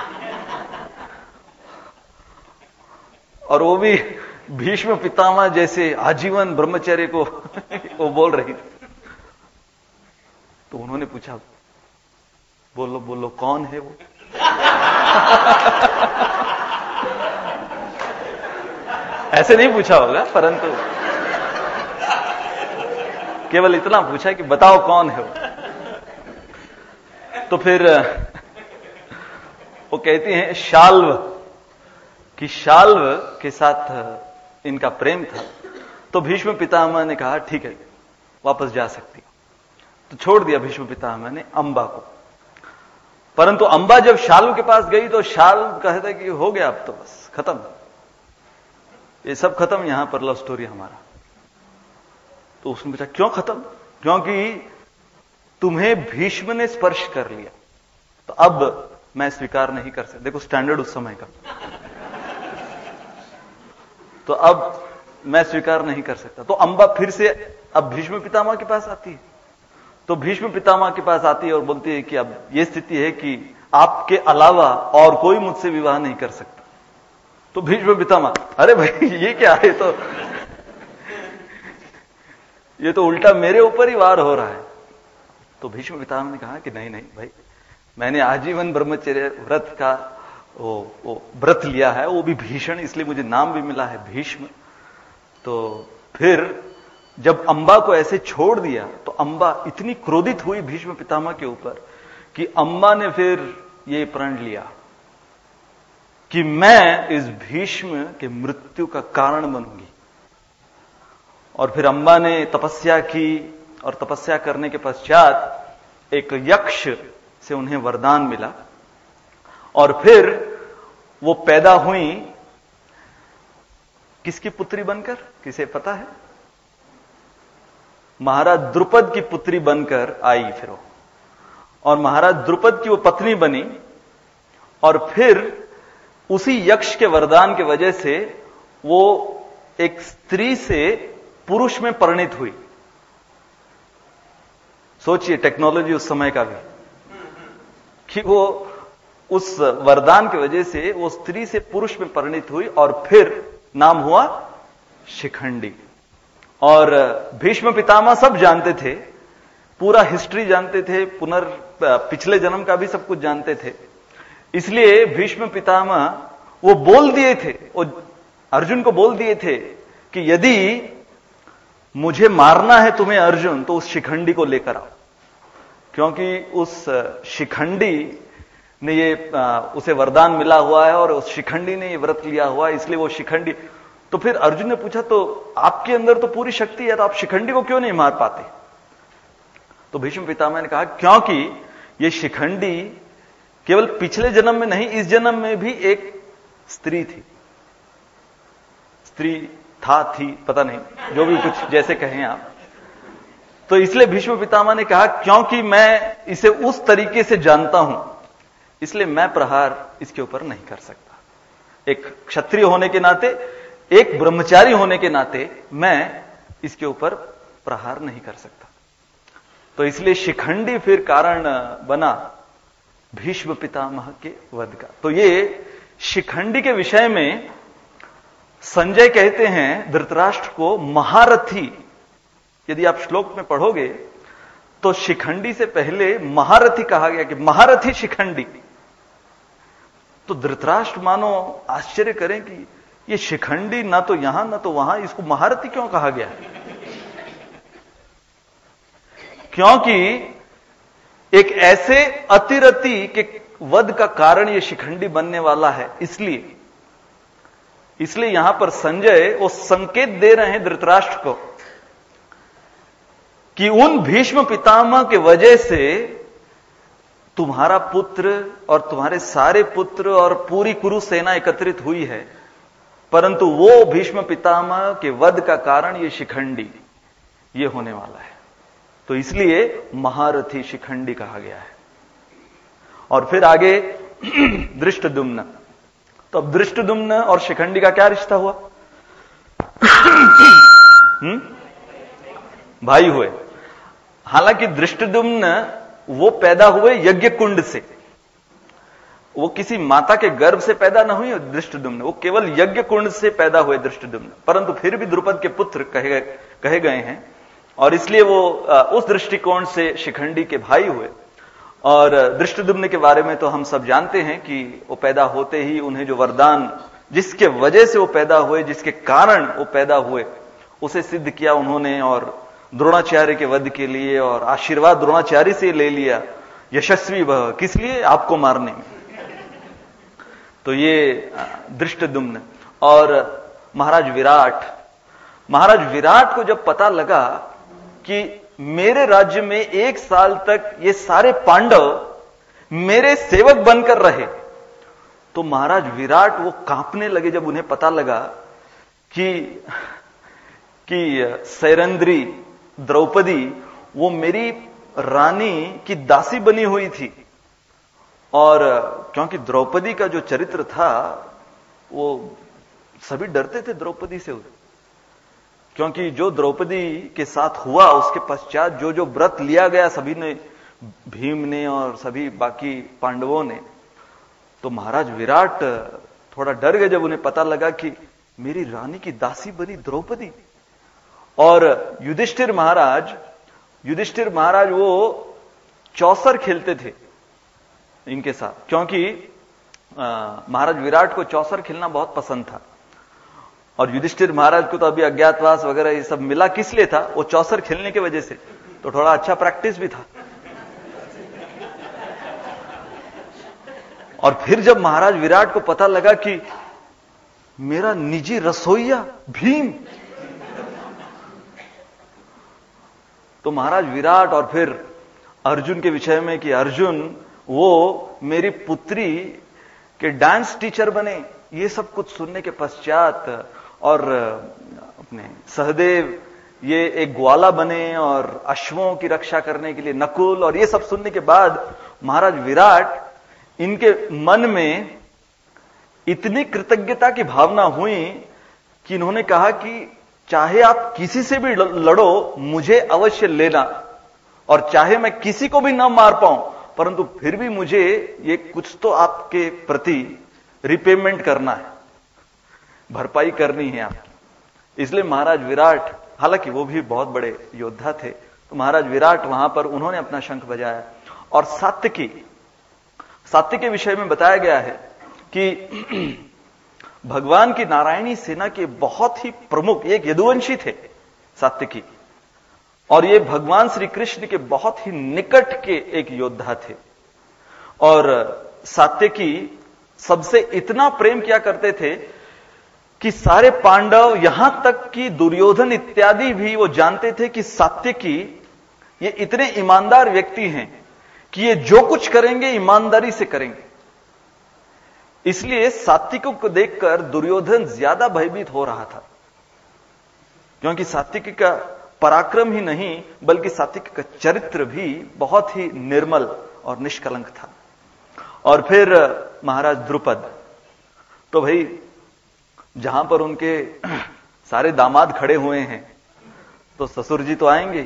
और वो भी भीष्म पितामह जैसे आजीवन ब्रह्मचर्य को वो बोल रही थी। तो उन्होंने पूछा, बोलो बोलो कौन है वो? ऐसे नहीं पूछा होगा, परंतु केवल इतना पूछा कि बताओ कौन है वो। तो फिर वो कहती हैं शाल्व, कि शाल्व के साथ इनका प्रेम था। तो भीष्म पितामह ने कहा ठीक है, वापस जा सकती। तो छोड़ दिया भीष्म पितामह ने अंबा को। परंतु अंबा जब शाल्व के पास गई तो शाल्व कहता कि हो गया, अब तो बस खत्म, ये सब खत्म, यहां पर लव स्टोरी हमारा। तो उसने पूछा क्यों खत्म? क्योंकि तुम्हें भीष्म ने स्पर्श कर लिया, तो अब मैं स्वीकार नहीं कर सकता। देखो स्टैंडर्ड उस समय का। तो अब मैं स्वीकार नहीं कर सकता। तो अंबा फिर से अब भीष्म पितामह के पास आती है। तो भीष्म पितामह के पास आती है और बोलती है कि अब यह स्थिति है कि आपके अलावा और कोई मुझसे विवाह नहीं कर सकता। तो भीष्म पितामह, अरे भाई ये क्या है, तो ये तो उल्टा मेरे ऊपर ही वार हो रहा है। तो भीष्म पितामह ने कहा कि नहीं नहीं भाई, मैंने आजीवन ब्रह्मचर्य व्रत का वो, वो व्रत लिया है, वो भी भीषण, इसलिए मुझे नाम भी मिला है भीष्म। तो फिर जब अंबा को ऐसे छोड़ दिया तो अंबा इतनी क्रोधित हुई भीष्म पितामह के ऊपर कि अंबा ने फिर ये प्रण लिया कि मैं इस भीष्म के मृत्यु का कारण बनूंगी। और फिर अंबा ने तपस्या की और तपस्या करने के पश्चात एक यक्ष से उन्हें वरदान मिला और फिर वो पैदा हुई किसकी पुत्री बनकर, किसे पता है? महाराज द्रुपद की पुत्री बनकर आई फिर वो, और महाराज द्रुपद की वो पत्नी बनी। और फिर उसी यक्ष के वरदान की वजह से वो एक स्त्री से पुरुष में परिणित हुई। सोचिए टेक्नोलॉजी उस समय का भी, कि वो उस वरदान की वजह से वो स्त्री से पुरुष में परिणित हुई और फिर नाम हुआ शिखंडी। और भीष्म पितामह सब जानते थे, पूरा हिस्ट्री जानते थे, पुनर् पिछले जन्म का भी सब कुछ जानते थे। इसलिए भीष्म पितामह वो बोल दिए थे, वो अर्जुन को बोल दिए थे कि यदि मुझे मारना है तुम्हें अर्जुन, तो उस शिखंडी को लेकर आओ, क्योंकि उस शिखंडी ने ये उसे वरदान मिला हुआ है और उस शिखंडी ने ये व्रत लिया हुआ है, इसलिए वो शिखंडी। तो फिर अर्जुन ने पूछा तो आपके अंदर तो पूरी शक्ति है, तो आप शिखंडी को क्यों नहीं मार पाते? तो भीष्म पितामह ने कहा क्योंकि ये शिखंडी केवल पिछले जन्म में नहीं, इस जन्म में भी एक स्त्री थी, स्त्री था थी पता नहीं, जो भी कुछ जैसे कहें आप। तो इसलिए भीष्म पितामह ने कहा क्योंकि मैं इसे उस तरीके से जानता हूं, इसलिए मैं प्रहार इसके ऊपर नहीं कर सकता। एक क्षत्रिय होने के नाते, एक ब्रह्मचारी होने के नाते मैं इसके ऊपर प्रहार नहीं कर सकता। तो इसलिए शिखंडी फिर कारण बना भीष्म पितामह के वध का। तो ये शिखंडी के विषय में संजय कहते हैं धृतराष्ट्र को महारथी। यदि आप श्लोक में पढ़ोगे तो शिखंडी से पहले महारथी कहा गया कि महारथी शिखंडी। तो धृतराष्ट्र मानो आश्चर्य करें कि ये शिखंडी ना तो यहां ना तो वहां, इसको महारथी क्यों कहा गया? क्योंकि एक ऐसे अतिरथी के वध का कारण ये शिखंडी बनने वाला है, इसलिए इसलिए यहां पर संजय वो संकेत दे रहे हैं धृतराष्ट्र को कि उन भीष्म पितामह के वजह से तुम्हारा पुत्र और तुम्हारे सारे पुत्र और पूरी कुरु सेना एकत्रित हुई है, परंतु वो भीष्म पितामह के वध का कारण ये शिखंडी ये होने वाला है। तो इसलिए महारथी शिखंडी कहा गया है। और फिर आगे दृष्टद्युम्न। तो अब दृष्टद्युम्न और शिखंडी का क्या रिश्ता हुआ? हम्म भाई हुए। हालांकि दृष्टद्युम्न वो पैदा हुए यज्ञ कुंड से, वो किसी माता के गर्भ से पैदा न हुई दृष्टद्युम्न, वो केवल यज्ञ कुंड से पैदा हुए दृष्टद्युम्न। परंतु फिर भी द्रुपद के पुत्र कहे कहे गए हैं और इसलिए वो उस दृष्टिकोण से शिखंडी के भाई हुए। और दृष्टद्युम्न के बारे में तो हम सब जानते हैं कि वो पैदा होते ही उन्हें जो वरदान, जिसके वजह से वो पैदा हुए, जिसके कारण वो पैदा हुए, उसे सिद्ध किया उन्होंने और द्रोणाचार्य के वध के लिए, और आशीर्वाद द्रोणाचार्य से ले लिया, यशस्वी वह, किस लिए? आपको मारने में। तो ये दृष्टद्युम्न। और महाराज विराट, महाराज विराट को जब पता लगा कि मेरे राज्य में एक साल तक ये सारे पांडव मेरे सेवक बनकर रहे। तो महाराज विराट वो कांपने लगे जब उन्हें पता लगा कि कि सैरंद्री द्रौपदी वो मेरी रानी की दासी बनी हुई थी। और क्योंकि द्रौपदी का जो चरित्र था वो सभी डरते थे द्रौपदी से, क्योंकि जो द्रौपदी के साथ हुआ उसके पश्चात जो जो व्रत लिया गया सभी ने, भीम ने और सभी बाकी पांडवों ने, तो महाराज विराट थोड़ा डर गए जब उन्हें पता लगा कि मेरी रानी की दासी बनी द्रौपदी। और युधिष्ठिर महाराज युधिष्ठिर महाराज वो चौसर खेलते थे इनके साथ, क्योंकि महाराज विराट को चौसर खेलना बहुत पसंद था। और युधिष्ठिर महाराज को तो अभी अज्ञातवास वगैरह ये सब मिला किस लिए था? वो चौसर खेलने की वजह से, तो थोड़ा अच्छा प्रैक्टिस भी था। और फिर जब महाराज विराट को पता लगा कि मेरा निजी रसोइया भीम, तो महाराज विराट और फिर अर्जुन के विषय में कि अर्जुन वो मेरी पुत्री के डांस टीचर बने, ये सब कुछ सुनने के पश्चात, और अपने सहदेव ये एक ग्वाला बने और अश्वों की रक्षा करने के लिए नकुल, और ये सब सुनने के बाद महाराज विराट इनके मन में इतनी कृतज्ञता की भावना हुई कि इन्होंने कहा कि चाहे आप किसी से भी लड़ो मुझे अवश्य लेना, और चाहे मैं किसी को भी न मार पाऊं परंतु फिर भी मुझे ये कुछ तो आपके प्रति रिपेमेंट करना है, भरपाई करनी है आपकी। इसलिए महाराज विराट, हालांकि वो भी बहुत बड़े योद्धा थे, तो महाराज विराट वहां पर उन्होंने अपना शंख बजाया। और सात्यकी सात्य के विषय में बताया गया है कि भगवान की नारायणी सेना के बहुत ही प्रमुख एक यदुवंशी थे सात्यकी, और ये भगवान श्री कृष्ण के बहुत ही निकट के एक योद्धा थे। और सात्यकी सबसे इतना प्रेम किया करते थे कि सारे पांडव यहां तक कि दुर्योधन इत्यादि भी वो जानते थे कि सात्यकी ये इतने ईमानदार व्यक्ति हैं कि ये जो कुछ करेंगे ईमानदारी से करेंगे। इसलिए सात्विक को देखकर दुर्योधन ज्यादा भयभीत हो रहा था, क्योंकि सात्विक का पराक्रम ही नहीं बल्कि सात्विक का चरित्र भी बहुत ही निर्मल और निष्कलंक था। और फिर महाराज द्रुपद, तो भाई जहां पर उनके सारे दामाद खड़े हुए हैं तो ससुर जी तो आएंगे।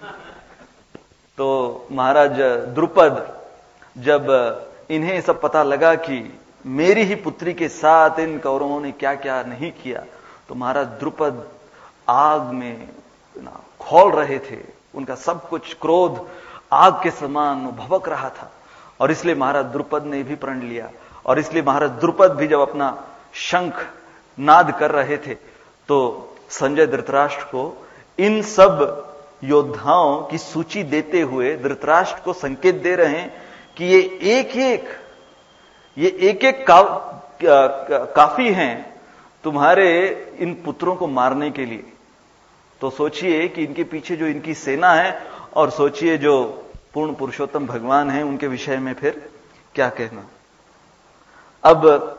तो महाराज द्रुपद जब इन्हें सब पता लगा कि मेरी ही पुत्री के साथ इन कौरवों ने क्या क्या नहीं किया, तो महाराज द्रुपद आग में ना खौल रहे थे, उनका सब कुछ क्रोध आग के समान भभक रहा था। और इसलिए महाराज द्रुपद ने भी प्रण लिया, और इसलिए महाराज द्रुपद भी जब अपना शंख नाद कर रहे थे तो संजय धृतराष्ट्र को इन सब योद्धाओं की सूची देते हुए धृतराष्ट्र को संकेत दे रहे हैं कि ये एक एक ये एक एक का, का, का, काफी हैं तुम्हारे इन पुत्रों को मारने के लिए। तो सोचिए कि इनके पीछे जो इनकी सेना है, और सोचिए जो पूर्ण पुरुषोत्तम भगवान हैं उनके विषय में फिर क्या कहना। अब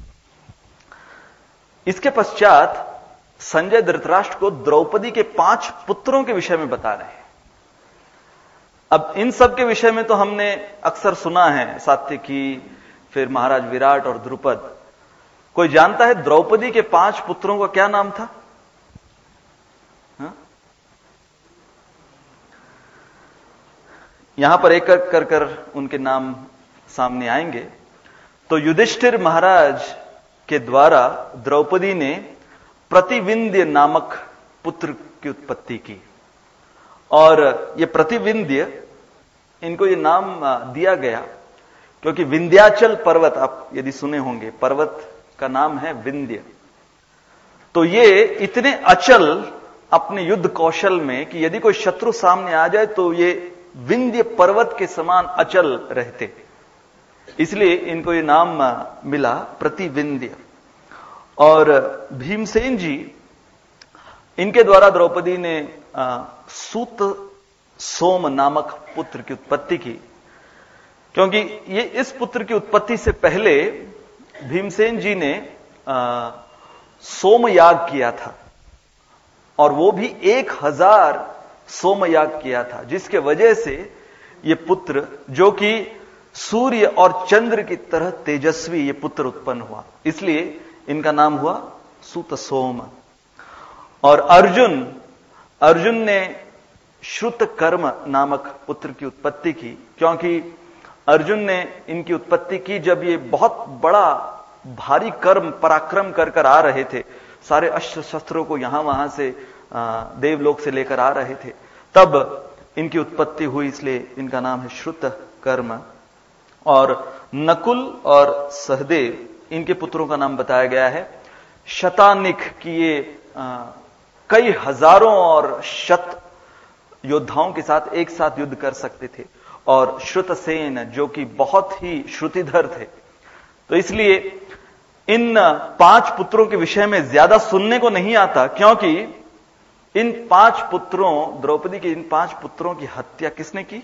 इसके पश्चात संजय धृतराष्ट्र को द्रौपदी के पांच पुत्रों के विषय में बता रहे हैं। अब इन सब के विषय में तो हमने अक्सर सुना है, सात्यकी, फिर महाराज विराट और द्रुपद। कोई जानता है द्रौपदी के पांच पुत्रों का क्या नाम था? हा? यहां पर एक एक कर कर उनके नाम सामने आएंगे। तो युधिष्ठिर महाराज के द्वारा द्रौपदी ने प्रतिविंध्य नामक पुत्र की उत्पत्ति की, और ये प्रतिविंध्य इनको ये नाम दिया गया क्योंकि विंध्याचल पर्वत, आप यदि सुने होंगे, पर्वत का नाम है विंध्य। तो ये इतने अचल अपने युद्ध कौशल में कि यदि कोई शत्रु सामने आ जाए तो ये विंध्य पर्वत के समान अचल रहते, इसलिए इनको ये नाम मिला प्रतिविंध्य। और भीमसेन जी, इनके द्वारा द्रौपदी ने आ, सूत सोम नामक पुत्र की उत्पत्ति की, क्योंकि ये इस पुत्र की उत्पत्ति से पहले भीमसेन जी ने आ, सोम याग किया था, और वो भी एक हजार सोम याग किया था, जिसके वजह से ये पुत्र, जो कि सूर्य और चंद्र की तरह तेजस्वी, ये पुत्र उत्पन्न हुआ, इसलिए इनका नाम हुआ सूत सोम। और अर्जुन अर्जुन ने श्रुत कर्म नामक पुत्र की उत्पत्ति की, क्योंकि अर्जुन ने इनकी उत्पत्ति की जब ये बहुत बड़ा भारी कर्म पराक्रम कर कर आ रहे थे, सारे अस्त्र शस्त्रों को यहां वहां से देवलोक से लेकर आ रहे थे, तब इनकी उत्पत्ति हुई, इसलिए इनका नाम है श्रुत कर्म। और नकुल और सहदेव इनके पुत्रों का नाम बताया गया है। शतानिक की ये आ, कई हजारों और शत योद्धाओं के साथ एक साथ युद्ध कर सकते थे, और श्रुतसेन जो कि बहुत ही श्रुतिधर थे। तो इसलिए इन पांच पुत्रों के विषय में ज्यादा सुनने को नहीं आता, क्योंकि इन पांच पुत्रों, द्रौपदी के इन पांच पुत्रों की हत्या किसने की?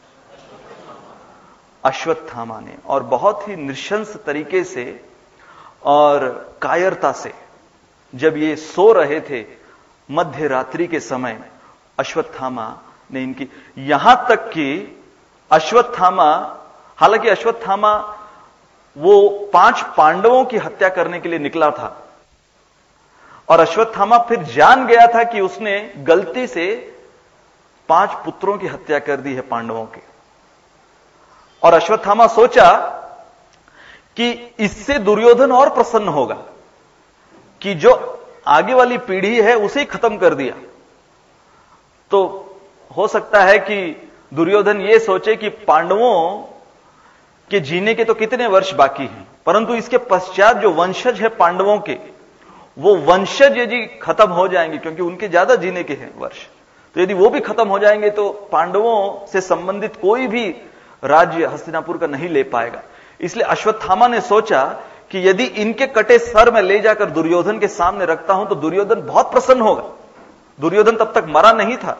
अश्वत्थामा ने, और बहुत ही नृशंस तरीके से और कायरता से। जब ये सो रहे थे मध्य रात्रि के समय, अश्वत्थामा ने इनकी, यहां तक कि अश्वत्थामा, हालांकि अश्वत्थामा वो पांच पांडवों की हत्या करने के लिए निकला था, और अश्वत्थामा फिर जान गया था कि उसने गलती से पांच पुत्रों की हत्या कर दी है पांडवों के। और अश्वत्थामा सोचा कि इससे दुर्योधन और प्रसन्न होगा कि जो आगे वाली पीढ़ी है उसे ही खत्म कर दिया। तो हो सकता है कि दुर्योधन ये सोचे कि पांडवों के जीने के तो कितने वर्ष बाकी हैं, परंतु इसके पश्चात जो वंशज है पांडवों के, वो वंशज यदि खत्म हो जाएंगे, क्योंकि उनके ज्यादा जीने के हैं वर्ष, तो यदि वो भी खत्म हो जाएंगे तो पांडवों से संबंधित कोई भी राज्य हस्तिनापुर का नहीं ले पाएगा। इसलिए अश्वत्थामा ने सोचा कि यदि इनके कटे सर में ले जाकर दुर्योधन के सामने रखता हूं तो दुर्योधन बहुत प्रसन्न होगा। दुर्योधन तब तक मरा नहीं था,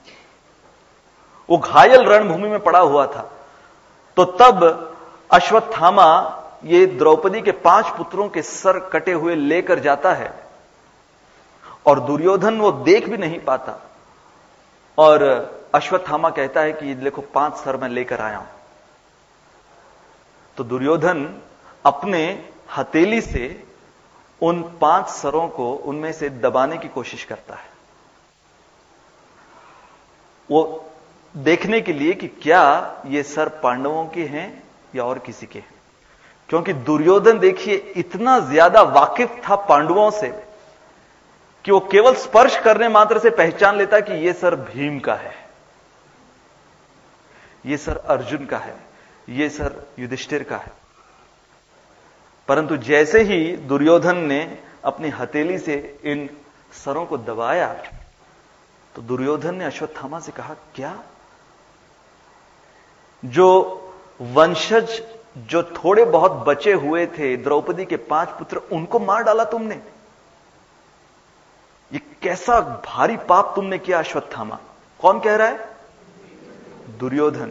वो घायल रणभूमि में पड़ा हुआ था। तो तब अश्वत्थामा ये द्रौपदी के पांच पुत्रों के सर कटे हुए लेकर जाता है, और दुर्योधन वो देख भी नहीं पाता, और अश्वत्थामा कहता है कि देखो पांच सर मैं लेकर आया हूं। तो दुर्योधन अपने हथेली से उन पांच सरों को उनमें से दबाने की कोशिश करता है, वो देखने के लिए कि क्या ये सर पांडवों के हैं या और किसी के हैं। क्योंकि दुर्योधन देखिए इतना ज्यादा वाकिफ था पांडवों से कि वो केवल स्पर्श करने मात्र से पहचान लेता कि ये सर भीम का है, ये सर अर्जुन का है, ये सर युधिष्ठिर का है। परंतु जैसे ही दुर्योधन ने अपनी हथेली से इन सरों को दबाया, तो दुर्योधन ने अश्वत्थामा से कहा, क्या जो वंशज जो थोड़े बहुत बचे हुए थे, द्रौपदी के पांच पुत्र, उनको मार डाला तुमने? ये कैसा भारी पाप तुमने किया अश्वत्थामा। कौन कह रहा है? दुर्योधन।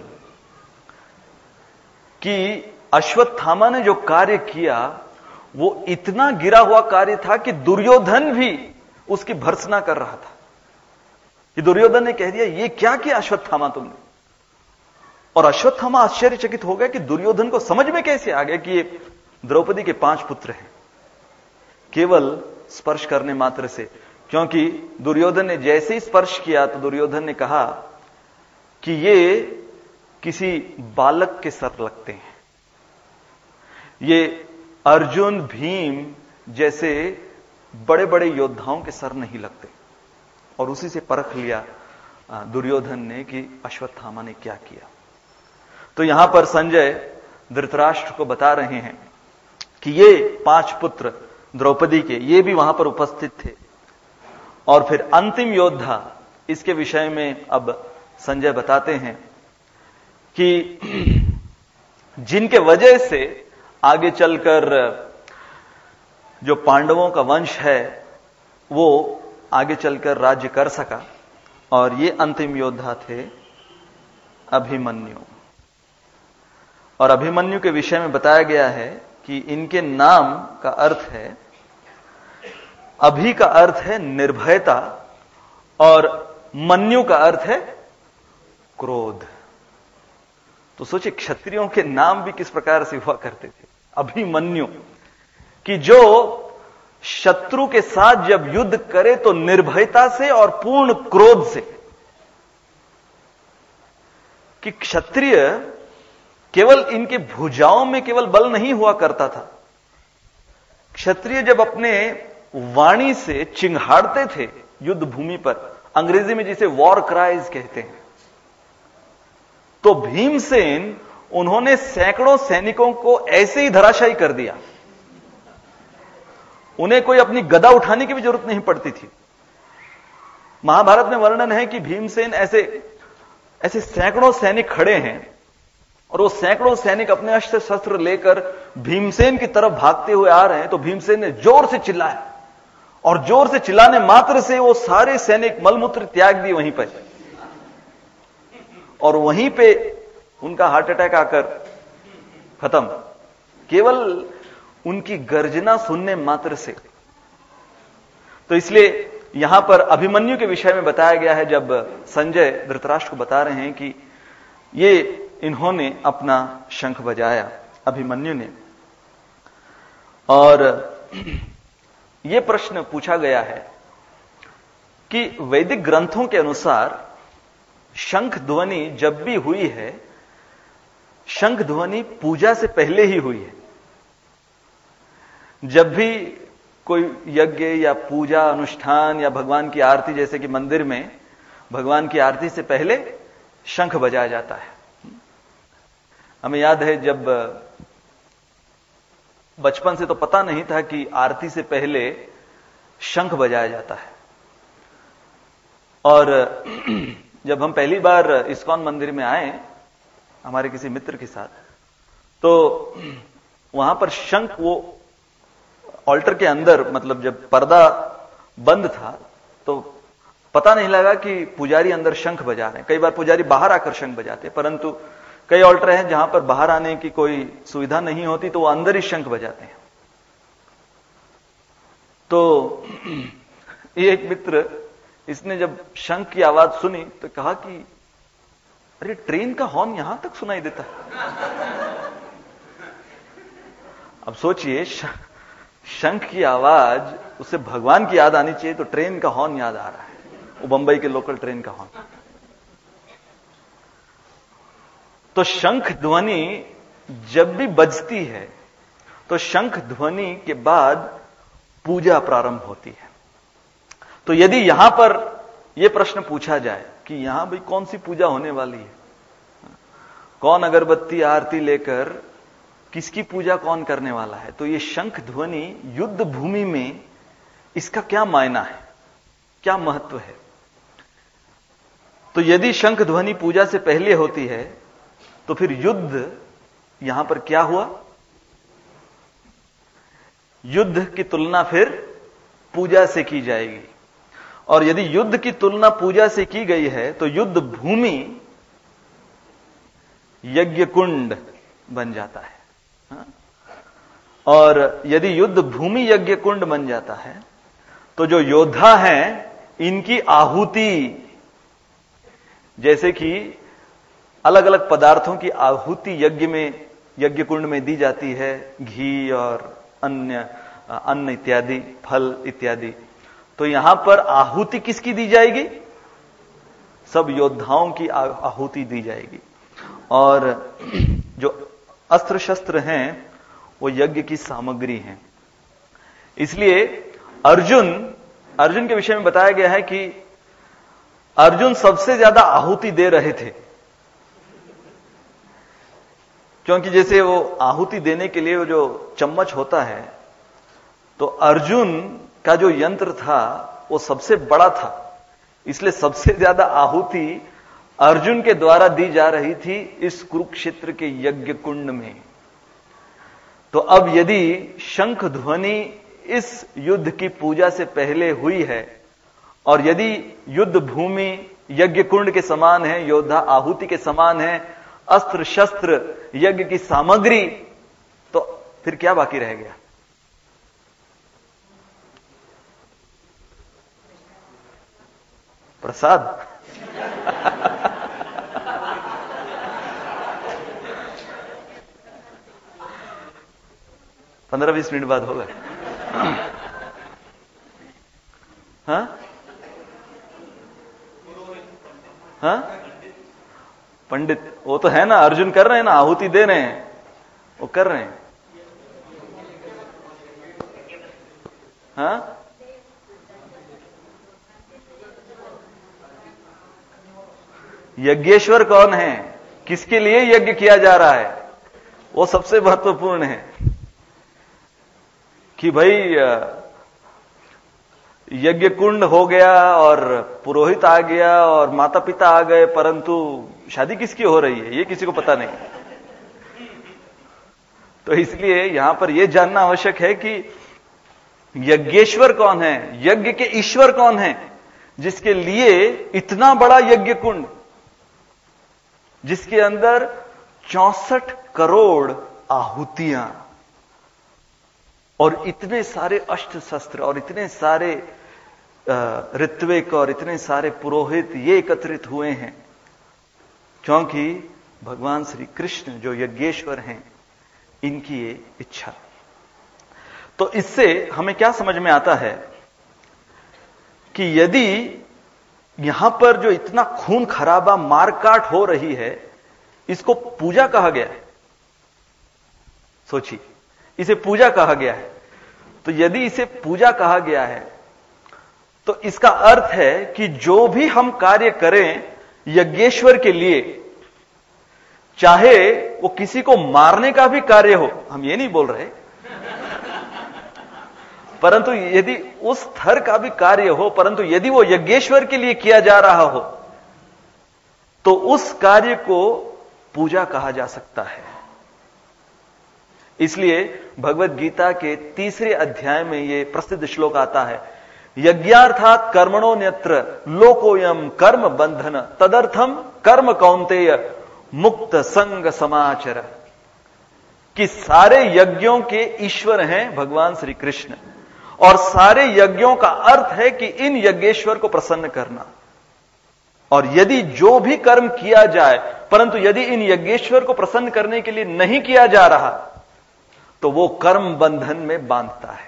कि अश्वत्थामा ने जो कार्य किया वो इतना गिरा हुआ कार्य था कि दुर्योधन भी उसकी भर्त्सना कर रहा था। कि दुर्योधन ने कह दिया, ये क्या किया अश्वत्थामा तुमने? और अश्वत्थामा आश्चर्यचकित हो गया कि दुर्योधन को समझ में कैसे आ गया कि ये द्रौपदी के पांच पुत्र हैं, केवल स्पर्श करने मात्र से। क्योंकि दुर्योधन ने जैसे ही स्पर्श किया तो दुर्योधन ने कहा कि ये किसी बालक के सर लगते हैं, ये अर्जुन भीम जैसे बड़े बड़े योद्धाओं के सर नहीं लगते। और उसी से परख लिया दुर्योधन ने कि अश्वत्थामा ने क्या किया। तो यहां पर संजय धृतराष्ट्र को बता रहे हैं कि ये पांच पुत्र द्रौपदी के, ये भी वहां पर उपस्थित थे। और फिर अंतिम योद्धा, इसके विषय में अब संजय बताते हैं कि जिनके वजह से आगे चलकर जो पांडवों का वंश है वो आगे चलकर राज्य कर सका, और ये अंतिम योद्धा थे अभिमन्यु। और अभिमन्यु के विषय में बताया गया है कि इनके नाम का अर्थ है, अभि का अर्थ है निर्भयता और मन्यु का अर्थ है क्रोध। तो सोचिए क्षत्रियों के नाम भी किस प्रकार से हुआ करते थे। अभिमन्यु कि जो शत्रु के साथ जब युद्ध करे तो निर्भयता से और पूर्ण क्रोध से। कि क्षत्रिय केवल इनके भुजाओं में केवल बल नहीं हुआ करता था, क्षत्रिय जब अपने वाणी से चिंघाड़ते थे युद्ध भूमि पर, अंग्रेजी में जिसे वॉर क्राइज कहते हैं, तो भीमसेन उन्होंने सैकड़ों सैनिकों को ऐसे ही धराशायी कर दिया। उन्हें कोई अपनी गदा उठाने की भी जरूरत नहीं पड़ती थी। महाभारत में वर्णन है कि भीमसेन ऐसे ऐसे सैकड़ों सैनिक खड़े हैं और वो सैकड़ों सैनिक अपने अस्त्र शस्त्र लेकर भीमसेन की तरफ भागते हुए आ रहे हैं, तो भीमसेन ने जोर से चिल्लाया और जोर से चिल्लाने मात्र से वो सारे सैनिक मलमूत्र त्याग दिए वहीं पर, और वहीं पे उनका हार्ट अटैक आकर खत्म, केवल उनकी गर्जना सुनने मात्र से। तो इसलिए यहां पर अभिमन्यु के विषय में बताया गया है, जब संजय धृतराष्ट्र को बता रहे हैं कि ये इन्होंने अपना शंख बजाया, अभिमन्यु ने। और यह प्रश्न पूछा गया है कि वैदिक ग्रंथों के अनुसार शंख ध्वनि जब भी हुई है, शंख ध्वनि पूजा से पहले ही हुई है। जब भी कोई यज्ञ या पूजा अनुष्ठान या भगवान की आरती, जैसे कि मंदिर में भगवान की आरती से पहले शंख बजाया जाता है। हमें याद है जब बचपन से तो पता नहीं था कि आरती से पहले शंख बजाया जाता है। और जब हम पहली बार इस्कॉन मंदिर में आए हमारे किसी मित्र के साथ, तो वहां पर शंख, वो ऑल्टर के अंदर, मतलब जब पर्दा बंद था तो पता नहीं लगा कि पुजारी अंदर शंख बजा रहे हैं। कई बार पुजारी बाहर आकर शंख बजाते, परंतु कई ऑल्टर हैं जहां पर बाहर आने की कोई सुविधा नहीं होती, तो वो अंदर ही शंख बजाते हैं। तो ये एक मित्र, इसने जब शंख की आवाज सुनी तो कहा कि अरे ट्रेन का हॉर्न यहां तक सुनाई देता है। अब सोचिए, शंख की आवाज, उससे भगवान की याद आनी चाहिए, तो ट्रेन का हॉर्न याद आ रहा है, वो बंबई के लोकल ट्रेन का हॉर्न। तो शंख ध्वनि जब भी बजती है तो शंख ध्वनि के बाद पूजा प्रारंभ होती है। तो यदि यहां पर यह प्रश्न पूछा जाए कि यहां भाई कौन सी पूजा होने वाली है, कौन अगरबत्ती आरती लेकर किसकी पूजा कौन करने वाला है, तो ये शंख ध्वनि युद्ध भूमि में इसका क्या मायना है, क्या महत्व है। तो यदि शंख ध्वनि पूजा से पहले होती है तो फिर युद्ध यहां पर क्या हुआ, युद्ध की तुलना फिर पूजा से की जाएगी। और यदि युद्ध की तुलना पूजा से की गई है तो युद्ध भूमि यज्ञ कुंड बन जाता है। और यदि युद्ध भूमि यज्ञ कुंड बन जाता है तो जो योद्धा हैं इनकी आहुति, जैसे कि अलग अलग पदार्थों की आहुति यज्ञ में, यज्ञ कुंड में दी जाती है, घी और अन्य अन्न इत्यादि, फल इत्यादि, तो यहां पर आहुति किसकी दी जाएगी, सब योद्धाओं की आहुति दी जाएगी। और जो अस्त्र शस्त्र हैं वो यज्ञ की सामग्री हैं। इसलिए अर्जुन अर्जुन के विषय में बताया गया है कि अर्जुन सबसे ज्यादा आहुति दे रहे थे, क्योंकि जैसे वो आहुति देने के लिए वो जो चम्मच होता है, तो अर्जुन का जो यंत्र था वो सबसे बड़ा था, इसलिए सबसे ज्यादा आहुति अर्जुन के द्वारा दी जा रही थी इस कुरुक्षेत्र के यज्ञ कुंड में। तो अब यदि शंख ध्वनि इस युद्ध की पूजा से पहले हुई है और यदि युद्ध भूमि यज्ञ कुंड के समान है, योद्धा आहुति के समान है, अस्त्र शस्त्र यज्ञ की सामग्री, तो फिर क्या बाकी रह गया? प्रसाद। पंद्रह बीस मिनट बाद होगा। हाँ हाँ, पंडित वो तो है ना, अर्जुन कर रहे हैं ना, आहुति दे रहे हैं, वो कर रहे हैं। हाँ, यज्ञेश्वर कौन है, किसके लिए यज्ञ किया जा रहा है, वो सबसे महत्वपूर्ण है। कि भाई यज्ञ कुंड हो गया और पुरोहित आ गया और माता पिता आ गए, परंतु शादी किसकी हो रही है ये किसी को पता नहीं। तो इसलिए यहां पर यह जानना आवश्यक है कि यज्ञेश्वर कौन है, यज्ञ के ईश्वर कौन है, जिसके लिए इतना बड़ा यज्ञ कुंड, जिसके अंदर चौसठ करोड़ आहुतियां और इतने सारे अस्त्र शस्त्र और इतने सारे ऋत्विक और इतने सारे पुरोहित ये एकत्रित हुए हैं, क्योंकि भगवान श्री कृष्ण जो यज्ञेश्वर हैं, इनकी ये इच्छा। तो इससे हमें क्या समझ में आता है कि यदि यहां पर जो इतना खून खराबा मारकाट हो रही है, इसको पूजा कहा गया है। सोचिए, इसे पूजा कहा गया है। तो यदि इसे पूजा कहा गया है तो इसका अर्थ है कि जो भी हम कार्य करें यज्ञेश्वर के लिए, चाहे वो किसी को मारने का भी कार्य हो, हम ये नहीं बोल रहे, परंतु यदि उस स्तर का भी कार्य हो, परंतु यदि वो यज्ञेश्वर के लिए किया जा रहा हो, तो उस कार्य को पूजा कहा जा सकता है। इसलिए भगवत गीता के तीसरे अध्याय में यह प्रसिद्ध श्लोक आता है, यज्ञार्थात कर्मणो न्यत्र लोकोयम कर्म बंधन तदर्थम कर्म कौन्तेय मुक्त संग समाचर। कि सारे यज्ञों के ईश्वर हैं भगवान श्री कृष्ण, और सारे यज्ञों का अर्थ है कि इन यज्ञेश्वर को प्रसन्न करना। और यदि जो भी कर्म किया जाए, परंतु यदि इन यज्ञेश्वर को प्रसन्न करने के लिए नहीं किया जा रहा, तो वो कर्म बंधन में बांधता है।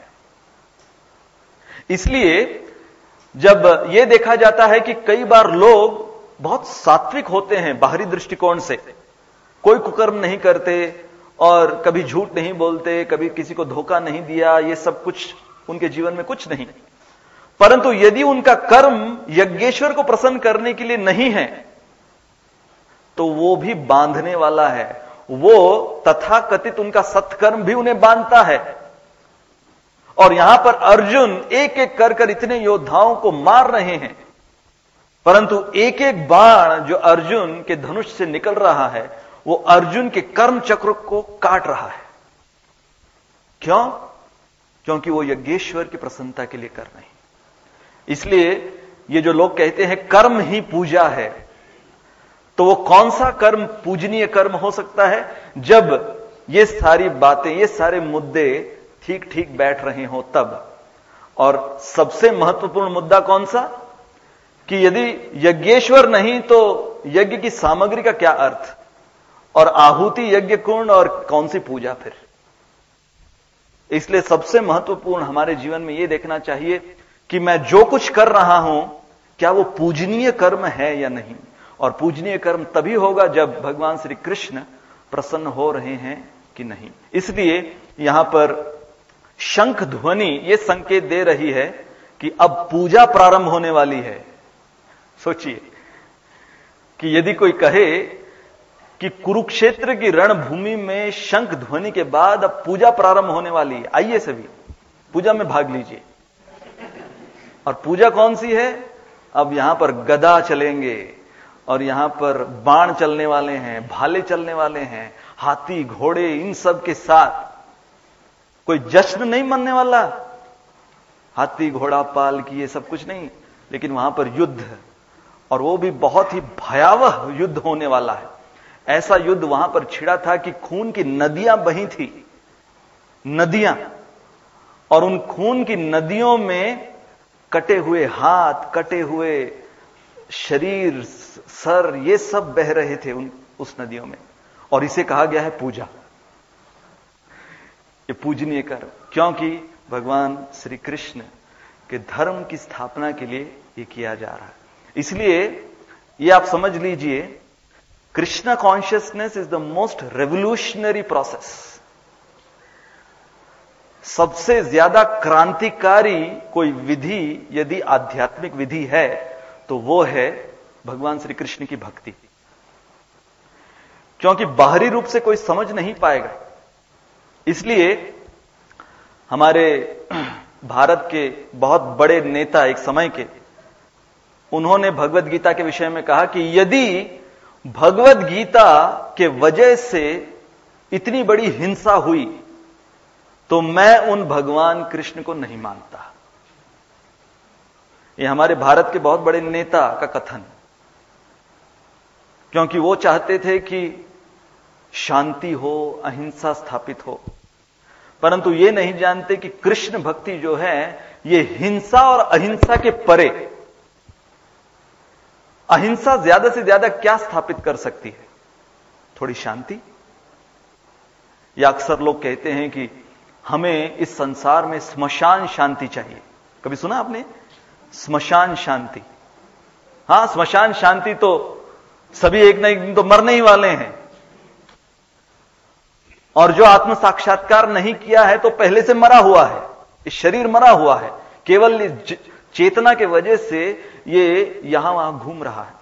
इसलिए जब यह देखा जाता है कि कई बार लोग बहुत सात्विक होते हैं बाहरी दृष्टिकोण से, कोई कुकर्म नहीं करते और कभी झूठ नहीं बोलते, कभी किसी को धोखा नहीं दिया, ये सब कुछ उनके जीवन में कुछ नहीं, परंतु यदि उनका कर्म यज्ञेश्वर को प्रसन्न करने के लिए नहीं है, तो वो भी बांधने वाला है। वो तथाकथित उनका सत्कर्म भी उन्हें बांधता है। और यहां पर अर्जुन एक एक कर कर इतने योद्धाओं को मार रहे हैं, परंतु एक एक बाण जो अर्जुन के धनुष से निकल रहा है, वो अर्जुन के कर्म चक्र को काट रहा है। क्यों? क्योंकि वो यज्ञेश्वर की प्रसन्नता के लिए कर रहे हैं। इसलिए ये जो लोग कहते हैं कर्म ही पूजा है, तो वो कौन सा कर्म पूजनीय कर्म हो सकता है, जब ये सारी बातें, ये सारे मुद्दे ठीक ठीक बैठ रहे हो तब। और सबसे महत्वपूर्ण मुद्दा कौन सा, कि यदि यज्ञेश्वर नहीं तो यज्ञ की सामग्री का क्या अर्थ, और आहुति यज्ञ कुंड और कौन सी पूजा फिर। इसलिए सबसे महत्वपूर्ण हमारे जीवन में यह देखना चाहिए कि मैं जो कुछ कर रहा हूं, क्या वो पूजनीय कर्म है या नहीं। और पूजनीय कर्म तभी होगा जब भगवान श्री कृष्ण प्रसन्न हो रहे हैं कि नहीं। इसलिए यहां पर शंख ध्वनि यह संकेत दे रही है कि अब पूजा प्रारंभ होने वाली है। सोचिए कि यदि कोई कहे कि कुरुक्षेत्र की रणभूमि में शंख ध्वनि के बाद अब पूजा प्रारंभ होने वाली है, आइए सभी पूजा में भाग लीजिए। और पूजा कौन सी है? अब यहां पर गदा चलेंगे और यहां पर बाण चलने वाले हैं, भाले चलने वाले हैं, हाथी घोड़े, इन सब के साथ कोई जश्न नहीं मनने वाला, हाथी घोड़ा पाल की ये सब कुछ नहीं, लेकिन वहां पर युद्ध और वो भी बहुत ही भयावह युद्ध होने वाला है। ऐसा युद्ध वहां पर छिड़ा था कि खून की नदियां बही थी, नदियां, और उन खून की नदियों में कटे हुए हाथ, कटे हुए शरीर, सर, ये सब बह रहे थे उन उस नदियों में। और इसे कहा गया है पूजा, ये पूजनीय कर्म, क्योंकि भगवान श्री कृष्ण के धर्म की स्थापना के लिए ये किया जा रहा है। इसलिए ये आप समझ लीजिए, Krishna consciousness is the most revolutionary process. सबसे ज्यादा क्रांतिकारी कोई विधि यदि आध्यात्मिक विधि है तो वो है भगवान श्री कृष्ण की भक्ति, क्योंकि बाहरी रूप से कोई समझ नहीं पाएगा। इसलिए हमारे भारत के बहुत बड़े नेता एक समय के, उन्होंने भगवत गीता के विषय में कहा कि यदि भगवत गीता के वजह से इतनी बड़ी हिंसा हुई तो मैं उन भगवान कृष्ण को नहीं मानता। ये हमारे भारत के बहुत बड़े नेता का कथन, क्योंकि वो चाहते थे कि शांति हो, अहिंसा स्थापित हो, परंतु ये नहीं जानते कि कृष्ण भक्ति जो है ये हिंसा और अहिंसा के परे, अहिंसा ज्यादा से ज्यादा क्या स्थापित कर सकती है? थोड़ी शांति। या अक्सर लोग कहते हैं कि हमें इस संसार में स्मशान शांति चाहिए। कभी सुना आपने स्मशान शांति? हां, स्मशान शांति तो सभी एक न एक दिन तो मरने ही वाले हैं, और जो आत्म साक्षात्कार नहीं किया है तो पहले से मरा हुआ है, ये शरीर मरा हुआ है, केवल चेतना के वजह से ये यहां वहां घूम रहा है।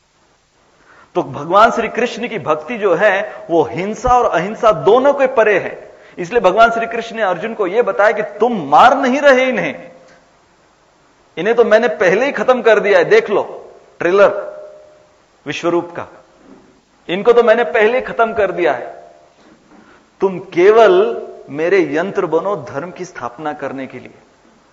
तो भगवान श्री कृष्ण की भक्ति जो है वो हिंसा और अहिंसा दोनों के परे है। इसलिए भगवान श्री कृष्ण ने अर्जुन को यह बताया कि तुम मार नहीं रहे इन्हें, इन्हें तो मैंने पहले ही खत्म कर दिया है, देख लो ट्रेलर विश्वरूप का, इनको तो मैंने पहले ही खत्म कर दिया है, तुम केवल मेरे यंत्र बनो धर्म की स्थापना करने के लिए।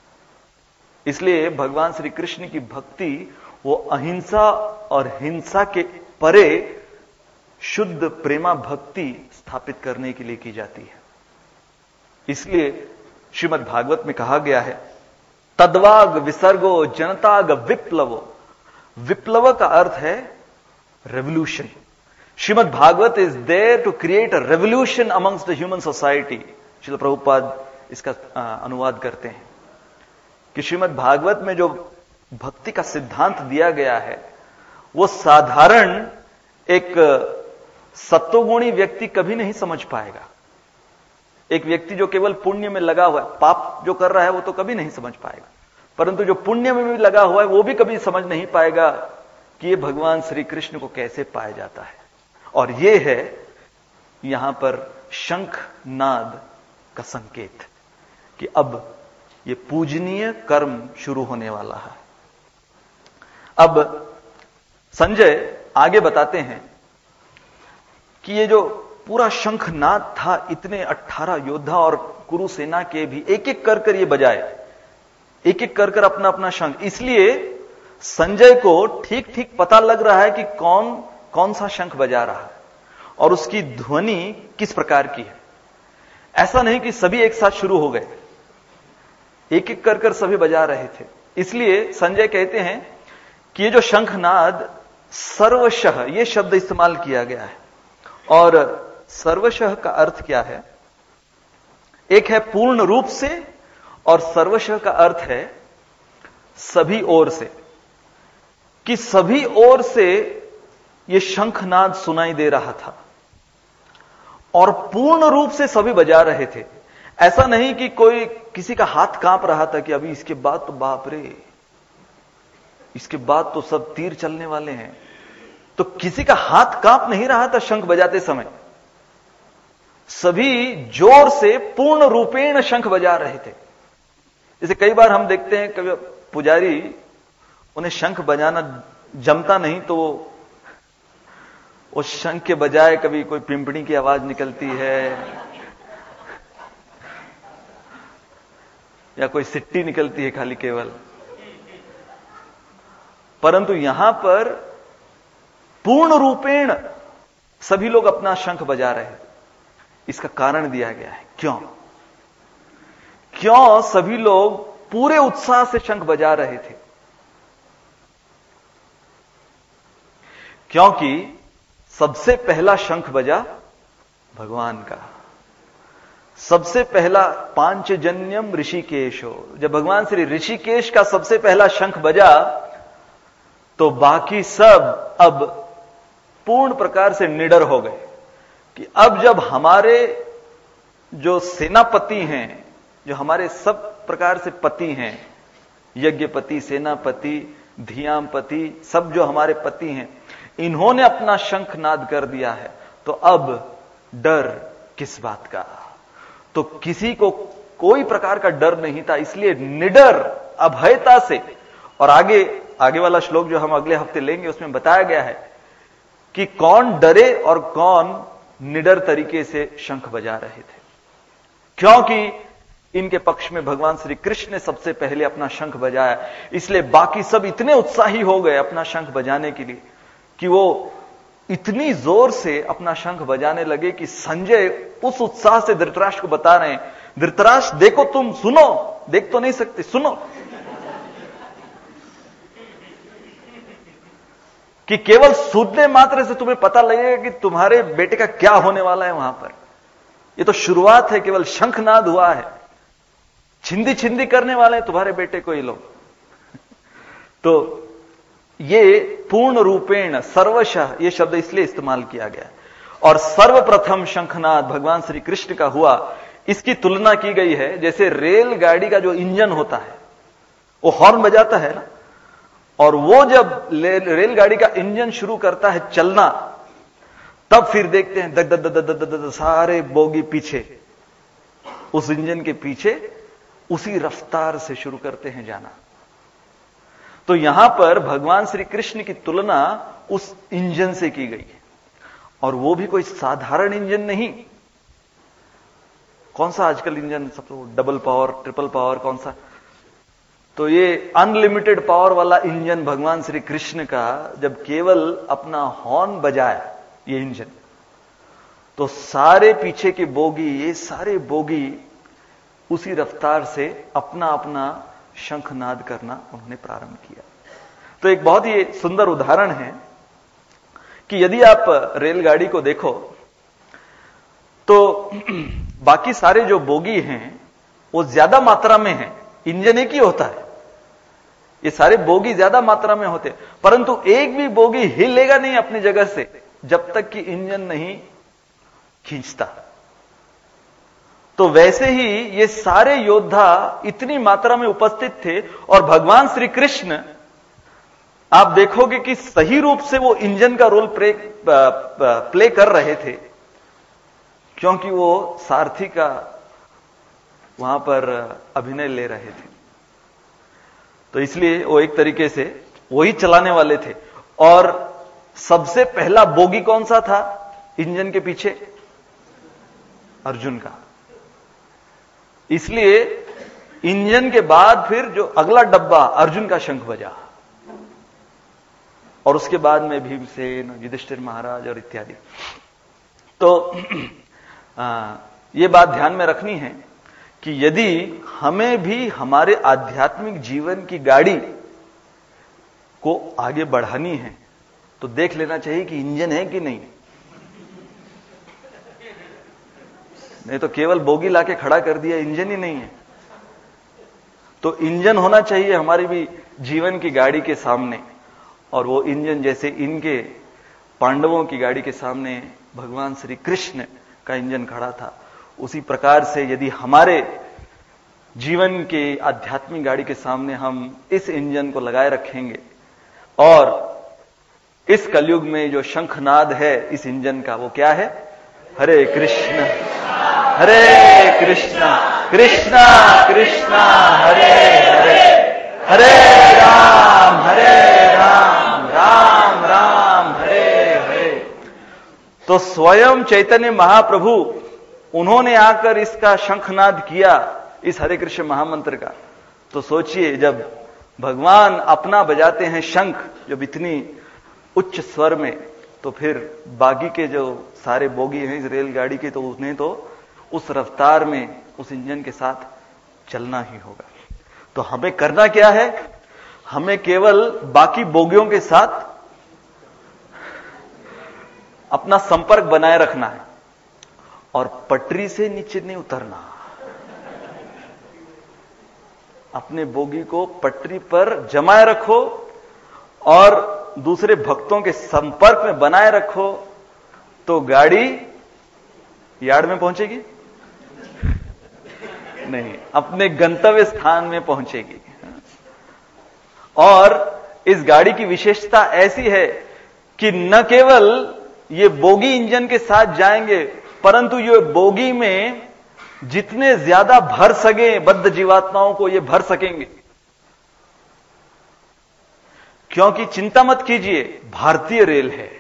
इसलिए भगवान श्री कृष्ण की भक्ति वो अहिंसा और हिंसा के परे शुद्ध प्रेमा भक्ति स्थापित करने के लिए की जाती है। इसलिए श्रीमद् भागवत में कहा गया है, तद्वाग विसर्गो जनताग विप्लवो। विप्लव का अर्थ है revolution. Shrimad Bhagavat is there to create a revolution amongst the human society. Srila Prabhupada इसका अनुवाद करते हैं कि श्रीमद् भागवत में जो भक्ति का सिद्धांत दिया गया है वो साधारण एक सत्वगुणी व्यक्ति कभी नहीं समझ पाएगा। एक व्यक्ति जो केवल पुण्य में लगा हुआ है, पाप जो कर रहा है वो तो कभी नहीं समझ पाएगा, परंतु जो पुण्य में भी लगा हुआ है वो भी कभी समझ नहीं पाएगा कि ये भगवान श्री कृष्ण को कैसे पाया जाता है। और ये है यहां पर शंख नाद का संकेत कि अब ये पूजनीय कर्म शुरू होने वाला है। अब संजय आगे बताते हैं कि ये जो पूरा शंखनाद था, इतने अठारह योद्धा और कुरु सेना के भी एक एक कर कर ये बजाए, एक एक कर कर अपना अपना शंख। इसलिए संजय को ठीक ठीक पता लग रहा है कि कौन कौन सा शंख बजा रहा है और उसकी ध्वनि किस प्रकार की है। ऐसा नहीं कि सभी एक साथ शुरू हो गए, एक एक कर कर सभी बजा रहे थे। इसलिए संजय कहते हैं कि ये जो शंखनाद सर्वशः, ये शब्द इस्तेमाल किया गया है। और सर्वशः का अर्थ क्या है? एक है पूर्ण रूप से और सर्वशः का अर्थ है सभी ओर से, कि सभी ओर से ये शंखनाद सुनाई दे रहा था और पूर्ण रूप से सभी बजा रहे थे। ऐसा नहीं कि कोई किसी का हाथ कांप रहा था कि अभी इसके बाद तो बाप रे, इसके बाद तो सब तीर चलने वाले हैं, तो किसी का हाथ कांप नहीं रहा था शंख बजाते समय। सभी जोर से पूर्ण रूपेण शंख बजा रहे थे। जैसे कई बार हम देखते हैं कभी पुजारी, उन्हें शंख बजाना जमता नहीं तो वो शंख के बजाय कभी कोई पिंपणी की आवाज निकलती है या कोई सिट्टी निकलती है खाली केवल। परंतु यहां पर पूर्ण रूपेण सभी लोग अपना शंख बजा रहे हैं। इसका कारण दिया गया है। क्यों क्यों सभी लोग पूरे उत्साह से शंख बजा रहे थे? क्योंकि सबसे पहला शंख बजा भगवान का। सबसे पहला पांचजन्यम ऋषिकेशो, जब भगवान श्री ऋषिकेश का सबसे पहला शंख बजा तो बाकी सब अब पूर्ण प्रकार से निडर हो गए कि अब जब हमारे जो सेनापति हैं, जो हमारे सब प्रकार से पति हैं, यज्ञपति, सेनापति, धियामपति, सब जो हमारे पति हैं, इन्होंने अपना शंखनाद कर दिया है, तो अब डर किस बात का? तो किसी को कोई प्रकार का डर नहीं था, इसलिए निडर अभयता से। और आगे आगे वाला श्लोक जो हम अगले हफ्ते लेंगे उसमें बताया गया है कि कौन डरे और कौन निडर तरीके से शंख बजा रहे थे, क्योंकि इनके पक्ष में भगवान श्री कृष्ण ने सबसे पहले अपना शंख बजाया। इसलिए बाकी सब इतने उत्साही हो गए अपना शंख बजाने के लिए कि वो इतनी जोर से अपना शंख बजाने लगे कि संजय उस उत्साह से धृतराष्ट्र को बता रहे हैं, धृतराष्ट्र देखो, तुम सुनो, देख तो नहीं सकते, सुनो, कि केवल सुनने मात्र से तुम्हें पता लगेगा कि तुम्हारे बेटे का क्या होने वाला है वहां पर। ये तो शुरुआत है, केवल शंखनाद हुआ है, छिंदी छिंदी करने वाले हैं तुम्हारे बेटे को ये लोग। तो ये पूर्ण रूपेण सर्वशः, ये शब्द इसलिए इस्तेमाल किया गया। और सर्वप्रथम शंखनाद भगवान श्री कृष्ण का हुआ। इसकी तुलना की गई है जैसे रेलगाड़ी का जो इंजन होता है वो हॉर्न बजाता है ना, और वो जब रेलगाड़ी का इंजन शुरू करता है चलना, तब फिर देखते हैं दग दग दग दग दग दग सारे बोगी पीछे, उस इंजन के पीछे उसी रफ्तार से शुरू करते हैं जाना। तो यहां पर भगवान श्री कृष्ण की तुलना उस इंजन से की गई है, और वो भी कोई साधारण इंजन नहीं। कौन सा आजकल इंजन सबसे डबल पावर, ट्रिपल पावर, कौन सा? तो ये अनलिमिटेड पावर वाला इंजन भगवान श्री कृष्ण का जब केवल अपना हॉर्न बजाया ये इंजन, तो सारे पीछे के बोगी, ये सारे बोगी उसी रफ्तार से अपना अपना शंखनाद करना उन्होंने प्रारंभ किया। तो एक बहुत ही सुंदर उदाहरण है कि यदि आप रेलगाड़ी को देखो तो बाकी सारे जो बोगी हैं वो ज्यादा मात्रा में हैं, इंजन एक ही होता है, ये सारे बोगी ज्यादा मात्रा में होते, परंतु एक भी बोगी हिलेगा नहीं अपनी जगह से जब तक कि इंजन नहीं खींचता। तो वैसे ही ये सारे योद्धा इतनी मात्रा में उपस्थित थे, और भगवान श्री कृष्ण आप देखोगे कि सही रूप से वो इंजन का रोल प्ले प्ले कर रहे थे, क्योंकि वो सारथी का वहां पर अभिनय ले रहे थे। तो इसलिए वो एक तरीके से वही चलाने वाले थे। और सबसे पहला बोगी कौन सा था इंजन के पीछे? अर्जुन का। इसलिए इंजन के बाद फिर जो अगला डब्बा अर्जुन का शंख बजा, और उसके बाद में भीमसेन, युधिष्ठिर महाराज और इत्यादि। तो आ, ये बात ध्यान में रखनी है कि यदि हमें भी हमारे आध्यात्मिक जीवन की गाड़ी को आगे बढ़ानी है तो देख लेना चाहिए कि इंजन है कि नहीं। नहीं तो केवल बोगी लाके खड़ा कर दिया, इंजन ही नहीं है। तो इंजन होना चाहिए हमारी भी जीवन की गाड़ी के सामने, और वो इंजन जैसे इनके पांडवों की गाड़ी के सामने भगवान श्री कृष्ण का इंजन खड़ा था, उसी प्रकार से यदि हमारे जीवन के आध्यात्मिक गाड़ी के सामने हम इस इंजन को लगाए रखेंगे, और इस कलयुग में जो शंखनाद है इस इंजन का वो क्या है? हरे कृष्ण हरे कृष्णा कृष्णा कृष्णा हरे हरे, हरे राम हरे राम राम राम हरे हरे। तो स्वयं चैतन्य महाप्रभु उन्होंने आकर इसका शंखनाद किया, इस हरे कृष्ण महामंत्र का। तो सोचिए जब भगवान अपना बजाते हैं शंख जब इतनी उच्च स्वर में, तो फिर बाकी के जो सारे बोगी हैं इस रेलगाड़ी के, तो उन्हें तो उस रफ्तार में उस इंजन के साथ चलना ही होगा। तो हमें करना क्या है? हमें केवल बाकी बोगियों के साथ अपना संपर्क बनाए रखना है और पटरी से नीचे नहीं उतरना। अपने बोगी को पटरी पर जमाए रखो और दूसरे भक्तों के संपर्क में बनाए रखो, तो गाड़ी यार्ड में पहुंचेगी नहीं, अपने गंतव्य स्थान में पहुंचेगी। और इस गाड़ी की विशेषता ऐसी है कि न केवल ये बोगी इंजन के साथ जाएंगे, परंतु ये बोगी में जितने ज्यादा भर सके बद्ध जीवात्माओं को ये भर सकेंगे, क्योंकि चिंता मत कीजिए, भारतीय रेल है।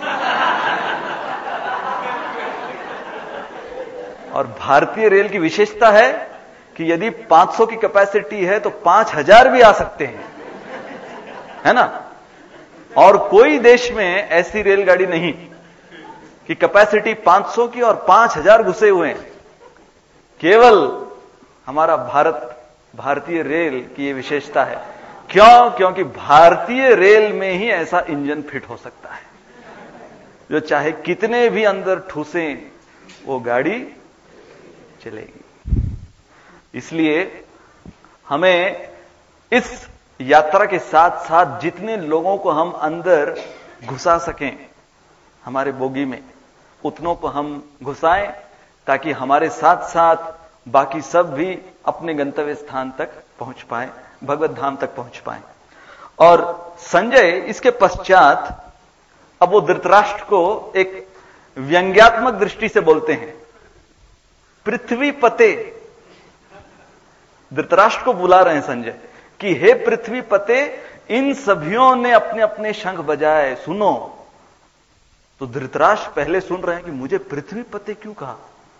और भारतीय रेल की विशेषता है कि यदि पाँच सौ की कैपेसिटी है तो पाँच हज़ार भी आ सकते हैं, है ना। और कोई देश में ऐसी रेलगाड़ी नहीं कि कैपेसिटी पाँच सौ की और पाँच हज़ार घुसे हुए हैं। केवल हमारा भारत, भारतीय रेल की ये विशेषता है। क्यों? क्योंकि भारतीय रेल में ही ऐसा इंजन फिट हो सकता है जो चाहे कितने भी अंदर ठूसें वो गाड़ी चलेगी। इसलिए हमें इस यात्रा के साथ साथ जितने लोगों को हम अंदर घुसा सकें हमारे बोगी में, उतनों को हम घुसाएं, ताकि हमारे साथ साथ बाकी सब भी अपने गंतव्य स्थान तक पहुंच पाए, भगवत धाम तक पहुंच पाए। और संजय इसके पश्चात अब वो धृतराष्ट्र को एक व्यंग्यात्मक दृष्टि से बोलते हैं। पृथ्वी पते, धृतराष्ट्र को बुला रहे हैं संजय कि हे पृथ्वी पते, इन सभियों ने अपने अपने शंख बजाए, सुनो। तो धृतराष्ट्र पहले सुन रहे हैं कि मुझे पृथ्वी पते क्यों कहा।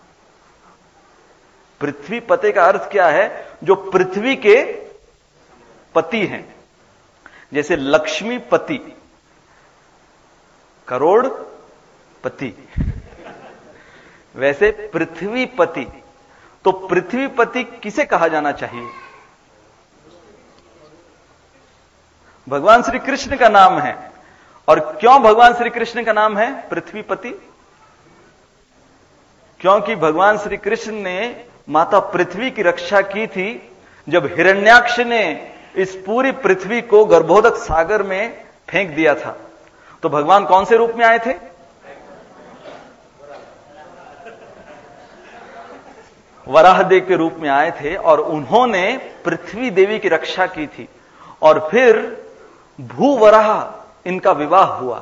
पृथ्वी पते का अर्थ क्या है? जो पृथ्वी के पति हैं, जैसे लक्ष्मी पति, करोड़ पति, वैसे पृथ्वी पति। तो पृथ्वी पति किसे कहा जाना चाहिए? भगवान श्री कृष्ण का नाम है। और क्यों भगवान श्री कृष्ण का नाम है पृथ्वी पति? क्योंकि भगवान श्री कृष्ण ने माता पृथ्वी की रक्षा की थी जब हिरण्याक्ष ने इस पूरी पृथ्वी को गर्भोदक सागर में फेंक दिया था। तो भगवान कौन से रूप में आए थे? वराहदेव के रूप में आए थे और उन्होंने पृथ्वी देवी की रक्षा की थी। और फिर भूवराह इनका विवाह हुआ।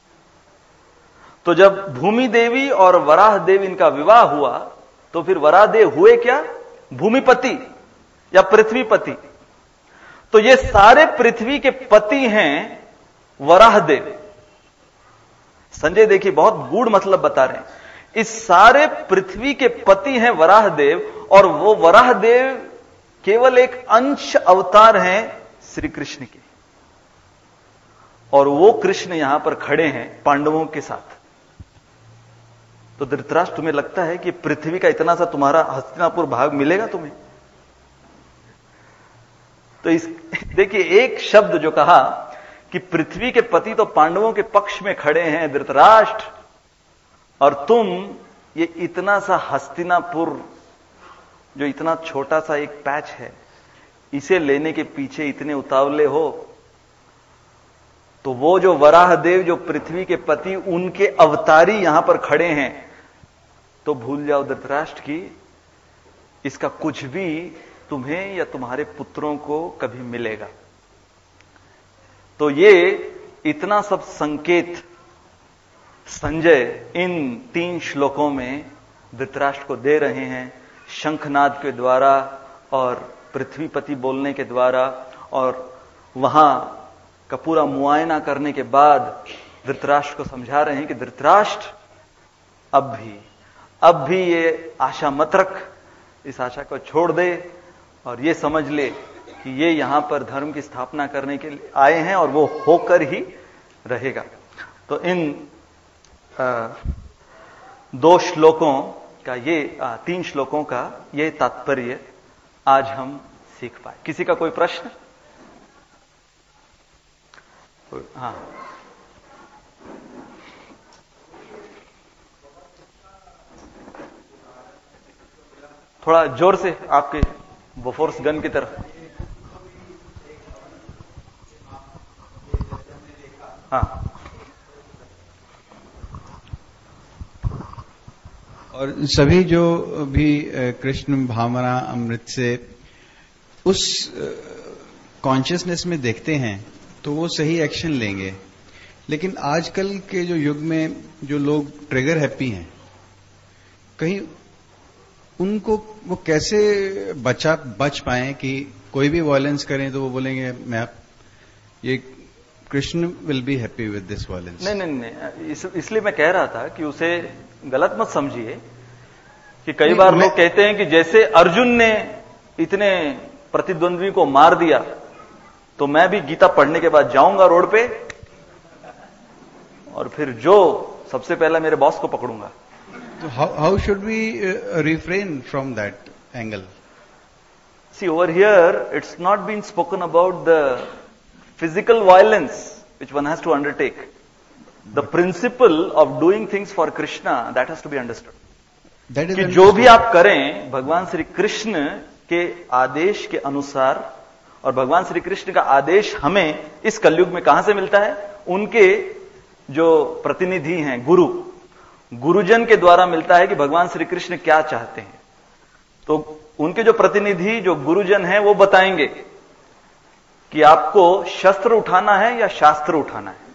तो जब भूमि देवी और वराह देव इनका विवाह हुआ तो फिर वराहदेव हुए क्या? भूमिपति या पृथ्वीपति। तो ये सारे पृथ्वी के पति हैं वराहदेव। संजय देखिए बहुत गूढ़ मतलब बता रहे हैं। इस सारे पृथ्वी के पति हैं वराहदेव, और वो वराहदेव केवल एक अंश अवतार हैं श्री कृष्ण के। और वो कृष्ण यहां पर खड़े हैं पांडवों के साथ। तो धृतराष्ट्र, तुम्हें लगता है कि पृथ्वी का इतना सा तुम्हारा हस्तिनापुर भाग मिलेगा तुम्हें? तो इस देखिए एक शब्द जो कहा कि पृथ्वी के पति तो पांडवों के पक्ष में खड़े हैं धृतराष्ट्र, और तुम ये इतना सा हस्तिनापुर जो इतना छोटा सा एक पैच है, इसे लेने के पीछे इतने उतावले हो। तो वो जो वराहदेव जो पृथ्वी के पति, उनके अवतारी यहां पर खड़े हैं, तो भूल जाओ धृतराष्ट्र की इसका कुछ भी तुम्हें या तुम्हारे पुत्रों को कभी मिलेगा। तो ये इतना सब संकेत संजय इन तीन श्लोकों में धृतराष्ट्र को दे रहे हैं, शंखनाद के द्वारा और पृथ्वीपति बोलने के द्वारा। और वहां का पूरा मुआयना करने के बाद धृतराष्ट्र को समझा रहे हैं कि धृतराष्ट्र अब भी अब भी ये आशा मत रख, इस आशा को छोड़ दे और ये समझ ले कि ये यहां पर धर्म की स्थापना करने के लिए आए हैं और वो होकर ही रहेगा। तो इन आ, दो श्लोकों का ये आ, तीन श्लोकों का ये तात्पर्य आज हम सीख पाए। किसी का कोई प्रश्न? हाँ, थोड़ा जोर से आपके बोफोर्स गन की तरफ। हाँ, और सभी जो भी कृष्ण भावना अमृत से उस कॉन्शियसनेस में देखते हैं तो वो सही एक्शन लेंगे। लेकिन आजकल के जो युग में जो लोग ट्रिगर हैप्पी हैं, कहीं उनको वो कैसे बचा बच पाए कि कोई भी वायलेंस करें तो वो बोलेंगे मैं ये Krishna will be happy with this violence. नहीं नहीं नहीं, इस, इसलिए मैं कह रहा था कि उसे गलत मत समझिए कि कई बार लोग कहते हैं कि जैसे अर्जुन ने इतने प्रतिद्वंद्वी को मार दिया तो मैं भी गीता पढ़ने के बाद जाऊंगा रोड पे और फिर जो सबसे पहला मेरे बॉस को पकड़ूंगा। तो how should we refrain from that angle? See over here it's not been spoken about the physical violence which one has to undertake. The principle of doing things for Krishna that has to be understood. कि जो भी आप करें भगवान श्री कृष्ण के आदेश के अनुसार, और भगवान श्री कृष्ण का आदेश हमें इस कलयुग में कहां से मिलता है? उनके जो प्रतिनिधि हैं गुरु, गुरुजन के द्वारा मिलता है कि भगवान श्री कृष्ण क्या चाहते हैं। तो उनके जो प्रतिनिधि जो गुरुजन हैं वो बताएंगे कि आपको शस्त्र उठाना है या शास्त्र उठाना है।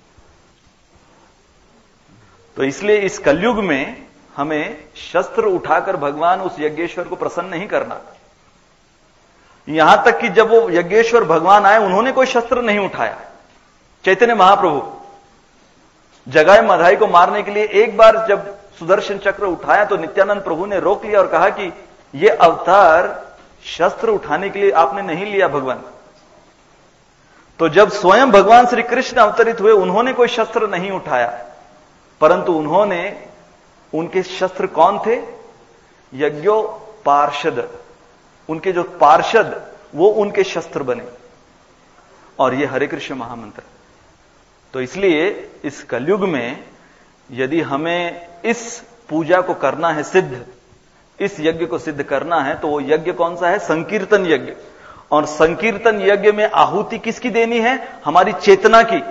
तो इसलिए इस कलयुग में हमें शस्त्र उठाकर भगवान उस यज्ञेश्वर को प्रसन्न नहीं करना। यहां तक कि जब वो यज्ञेश्वर भगवान आए उन्होंने कोई शस्त्र नहीं उठाया। चैतन्य महाप्रभु जगाए मधाई को मारने के लिए एक बार जब सुदर्शन चक्र उठाया तो नित्यानंद प्रभु ने रोक लिया और कहा कि ये अवतार शस्त्र उठाने के लिए आपने नहीं लिया भगवान। तो जब स्वयं भगवान श्री कृष्ण अवतरित हुए उन्होंने कोई शस्त्र नहीं उठाया, परंतु उन्होंने, उनके शस्त्र कौन थे? यज्ञो पार्षद, उनके जो पार्षद वो उनके शस्त्र बने, और ये हरे कृष्ण महामंत्र। तो इसलिए इस कलयुग में यदि हमें इस पूजा को करना है सिद्ध, इस यज्ञ को सिद्ध करना है, तो वो यज्ञ कौन सा है? संकीर्तन यज्ञ। और संकीर्तन यज्ञ में आहुति किसकी देनी है? हमारी चेतना की।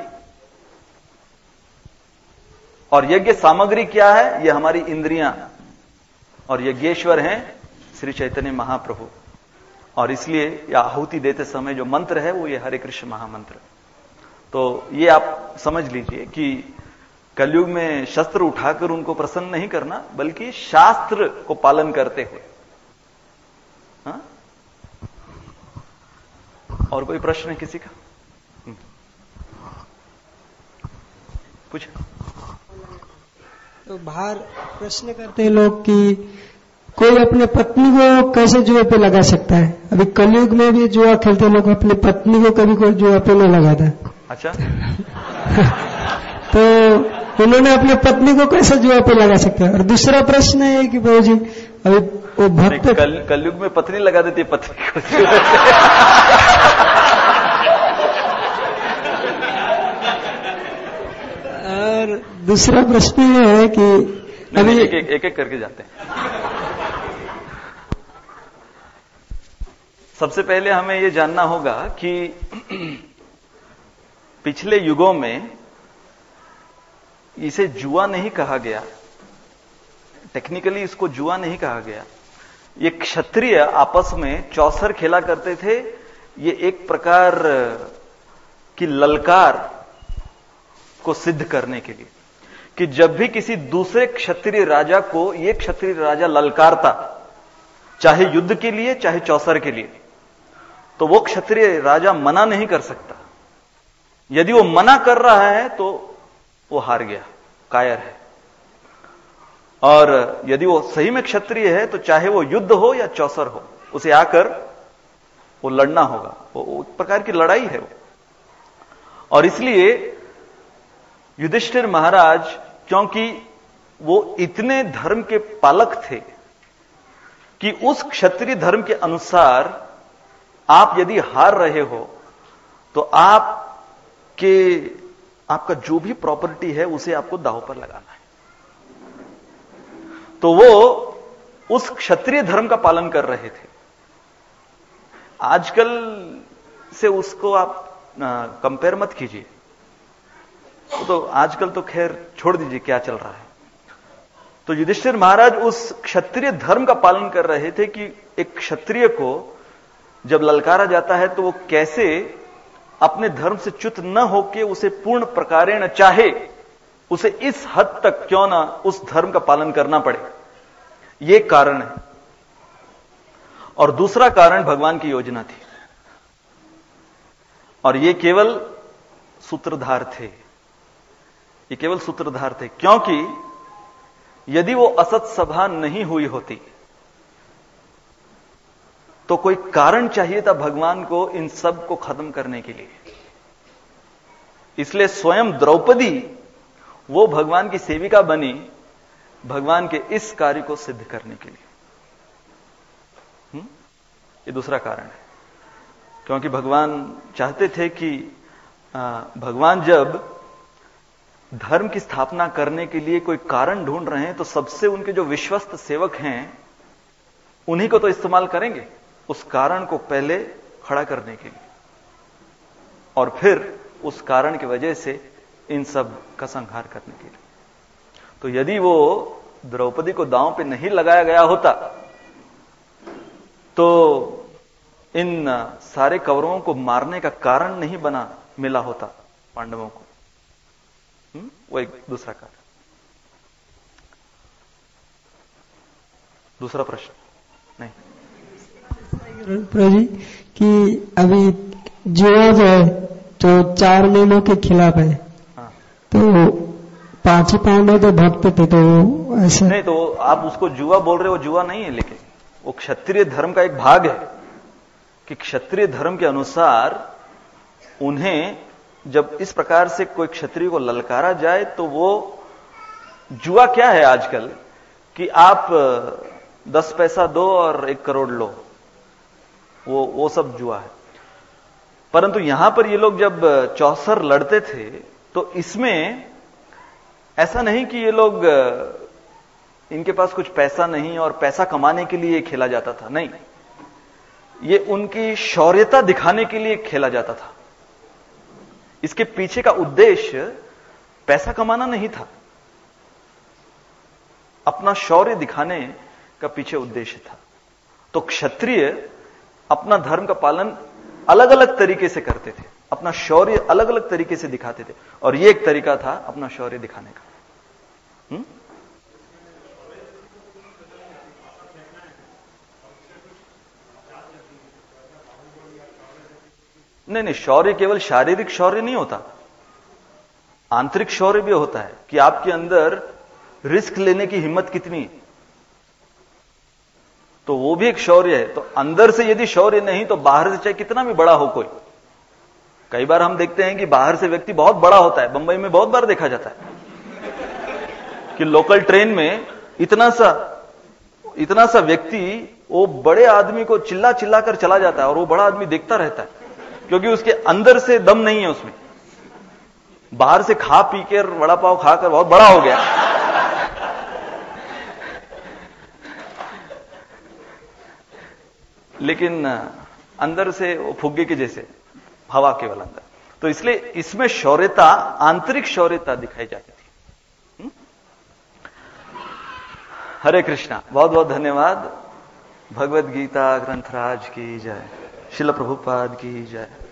और यज्ञ सामग्री क्या है? ये हमारी इंद्रियां, और यज्ञेश्वर हैं श्री चैतन्य महाप्रभु। और इसलिए ये आहुति देते समय जो मंत्र है वो ये हरे कृष्ण महामंत्र। तो ये आप समझ लीजिए कि कलयुग में शस्त्र उठाकर उनको प्रसन्न नहीं करना, बल्कि शास्त्र को पालन करते हुए। हाँ? और कोई प्रश्न है किसी का? पूछ। तो बाहर प्रश्न करते हैं लोग कि कोई अपने पत्नी को कैसे जुए पे लगा सकता है? अभी कलयुग में भी जुआ खेलते लोग अपनी पत्नी को कभी कोई जुआ पे नहीं लगाता। अच्छा। तो उन्होंने अपने पत्नी को कैसे जुआ पे लगा सकते हैं? और दूसरा प्रश्न है कि बाबू जी अभी वो भक्त कल कलयुग में पत्नी लगा देती है पत्नी को। और दूसरा प्रश्न ये है कि अभी एक एक, एक एक करके जाते हैं। सबसे पहले हमें यह जानना होगा कि पिछले युगों में इसे जुआ नहीं कहा गया, टेक्निकली इसको जुआ नहीं कहा गया। ये क्षत्रिय आपस में चौसर खेला करते थे। ये एक प्रकार की ललकार को सिद्ध करने के लिए कि जब भी किसी दूसरे क्षत्रिय राजा को ये क्षत्रिय राजा ललकारता, चाहे युद्ध के लिए चाहे चौसर के लिए, तो वो क्षत्रिय राजा मना नहीं कर सकता। यदि वो मना कर रहा है तो वो हार गया, कायर है। और यदि वो सही में क्षत्रिय है तो चाहे वो युद्ध हो या चौसर हो, उसे आकर वो लड़ना होगा, वो, वो एक प्रकार की लड़ाई है वो। और इसलिए युधिष्ठिर महाराज, क्योंकि वो इतने धर्म के पालक थे कि उस क्षत्रिय धर्म के अनुसार आप यदि हार रहे हो तो आप के आपका जो भी प्रॉपर्टी है उसे आपको दांव पर लगाना है। तो वो उस क्षत्रिय धर्म का पालन कर रहे थे। आजकल से उसको आप कंपेयर मत कीजिए, तो आजकल तो खैर छोड़ दीजिए क्या चल रहा है। तो युधिष्ठिर महाराज उस क्षत्रिय धर्म का पालन कर रहे थे कि एक क्षत्रिय को जब ललकारा जाता है तो वो कैसे अपने धर्म से च्युत न होके उसे पूर्ण प्रकारेण, चाहे उसे इस हद तक क्यों ना उस धर्म का पालन करना पड़े, ये कारण है। और दूसरा कारण भगवान की योजना थी, और ये केवल सूत्रधार थे, ये केवल सूत्रधार थे, क्योंकि यदि वो असत सभा नहीं हुई होती तो कोई कारण चाहिए था भगवान को इन सब को खत्म करने के लिए। इसलिए स्वयं द्रौपदी वो भगवान की सेविका बनी भगवान के इस कार्य को सिद्ध करने के लिए। हुँ? ये दूसरा कारण है, क्योंकि भगवान चाहते थे कि आ, भगवान जब धर्म की स्थापना करने के लिए कोई कारण ढूंढ रहे हैं तो सबसे उनके जो विश्वस्त सेवक हैं उन्हीं को तो इस्तेमाल करेंगे उस कारण को पहले खड़ा करने के लिए, और फिर उस कारण की वजह से इन सब का संहार करने के लिए। तो यदि वो द्रौपदी को दांव पे नहीं लगाया गया होता तो इन सारे कौरवों को मारने का कारण नहीं बना मिला होता पांडवों को। हुँ? वो एक दूसरा कारण। दूसरा प्रश्न नहीं प्रभु जी कि अभी जुआ जो है तो चार नियमों के खिलाफ है। हाँ। तो पांच ही पांडव तो भक्त थे, तो ऐसा नहीं, तो आप उसको जुआ बोल रहे हो, जुआ नहीं है, लेकिन वो क्षत्रिय धर्म का एक भाग है कि क्षत्रिय धर्म के अनुसार उन्हें जब इस प्रकार से कोई क्षत्रिय को ललकारा जाए तो वो जुआ क्या है आजकल कि आप दस पैसा दो और एक करोड़ लो, वो वो सब जुआ है। परंतु यहां पर ये लोग जब चौसर लड़ते थे तो इसमें ऐसा नहीं कि ये लोग इनके पास कुछ पैसा नहीं और पैसा कमाने के लिए खेला जाता था, नहीं, ये उनकी शौर्यता दिखाने के लिए खेला जाता था। इसके पीछे का उद्देश्य पैसा कमाना नहीं था, अपना शौर्य दिखाने का पीछे उद्देश्य था। तो क्षत्रिय अपना धर्म का पालन अलग अलग तरीके से करते थे, अपना शौर्य अलग अलग तरीके से दिखाते थे, और यह एक तरीका था अपना शौर्य दिखाने का। हुँ? नहीं नहीं, शौर्य केवल शारीरिक शौर्य नहीं होता, आंतरिक शौर्य भी होता है कि आपके अंदर रिस्क लेने की हिम्मत कितनी है, तो वो भी एक शौर्य है। तो अंदर से यदि शौर्य नहीं तो बाहर से चाहे कितना भी बड़ा हो कोई, कई बार हम देखते हैं कि बाहर से व्यक्ति बहुत बड़ा होता है, बंबई में बहुत बार देखा जाता है कि लोकल ट्रेन में इतना सा इतना सा व्यक्ति वो बड़े आदमी को चिल्ला चिल्ला कर चला जाता है और वो बड़ा आदमी देखता रहता है, क्योंकि उसके अंदर से दम नहीं है उसमें। बाहर से खा पी कर वड़ा पाव खाकर बहुत बड़ा हो गया, लेकिन अंदर से वो फुग्गे के जैसे हवा केवल अंदर। तो इसलिए इसमें शौर्यता, आंतरिक शौर्यता दिखाई जाती थी। हरे कृष्णा, बहुत बहुत धन्यवाद। भगवद गीता ग्रंथराज की जय, श्रील प्रभुपाद की जय।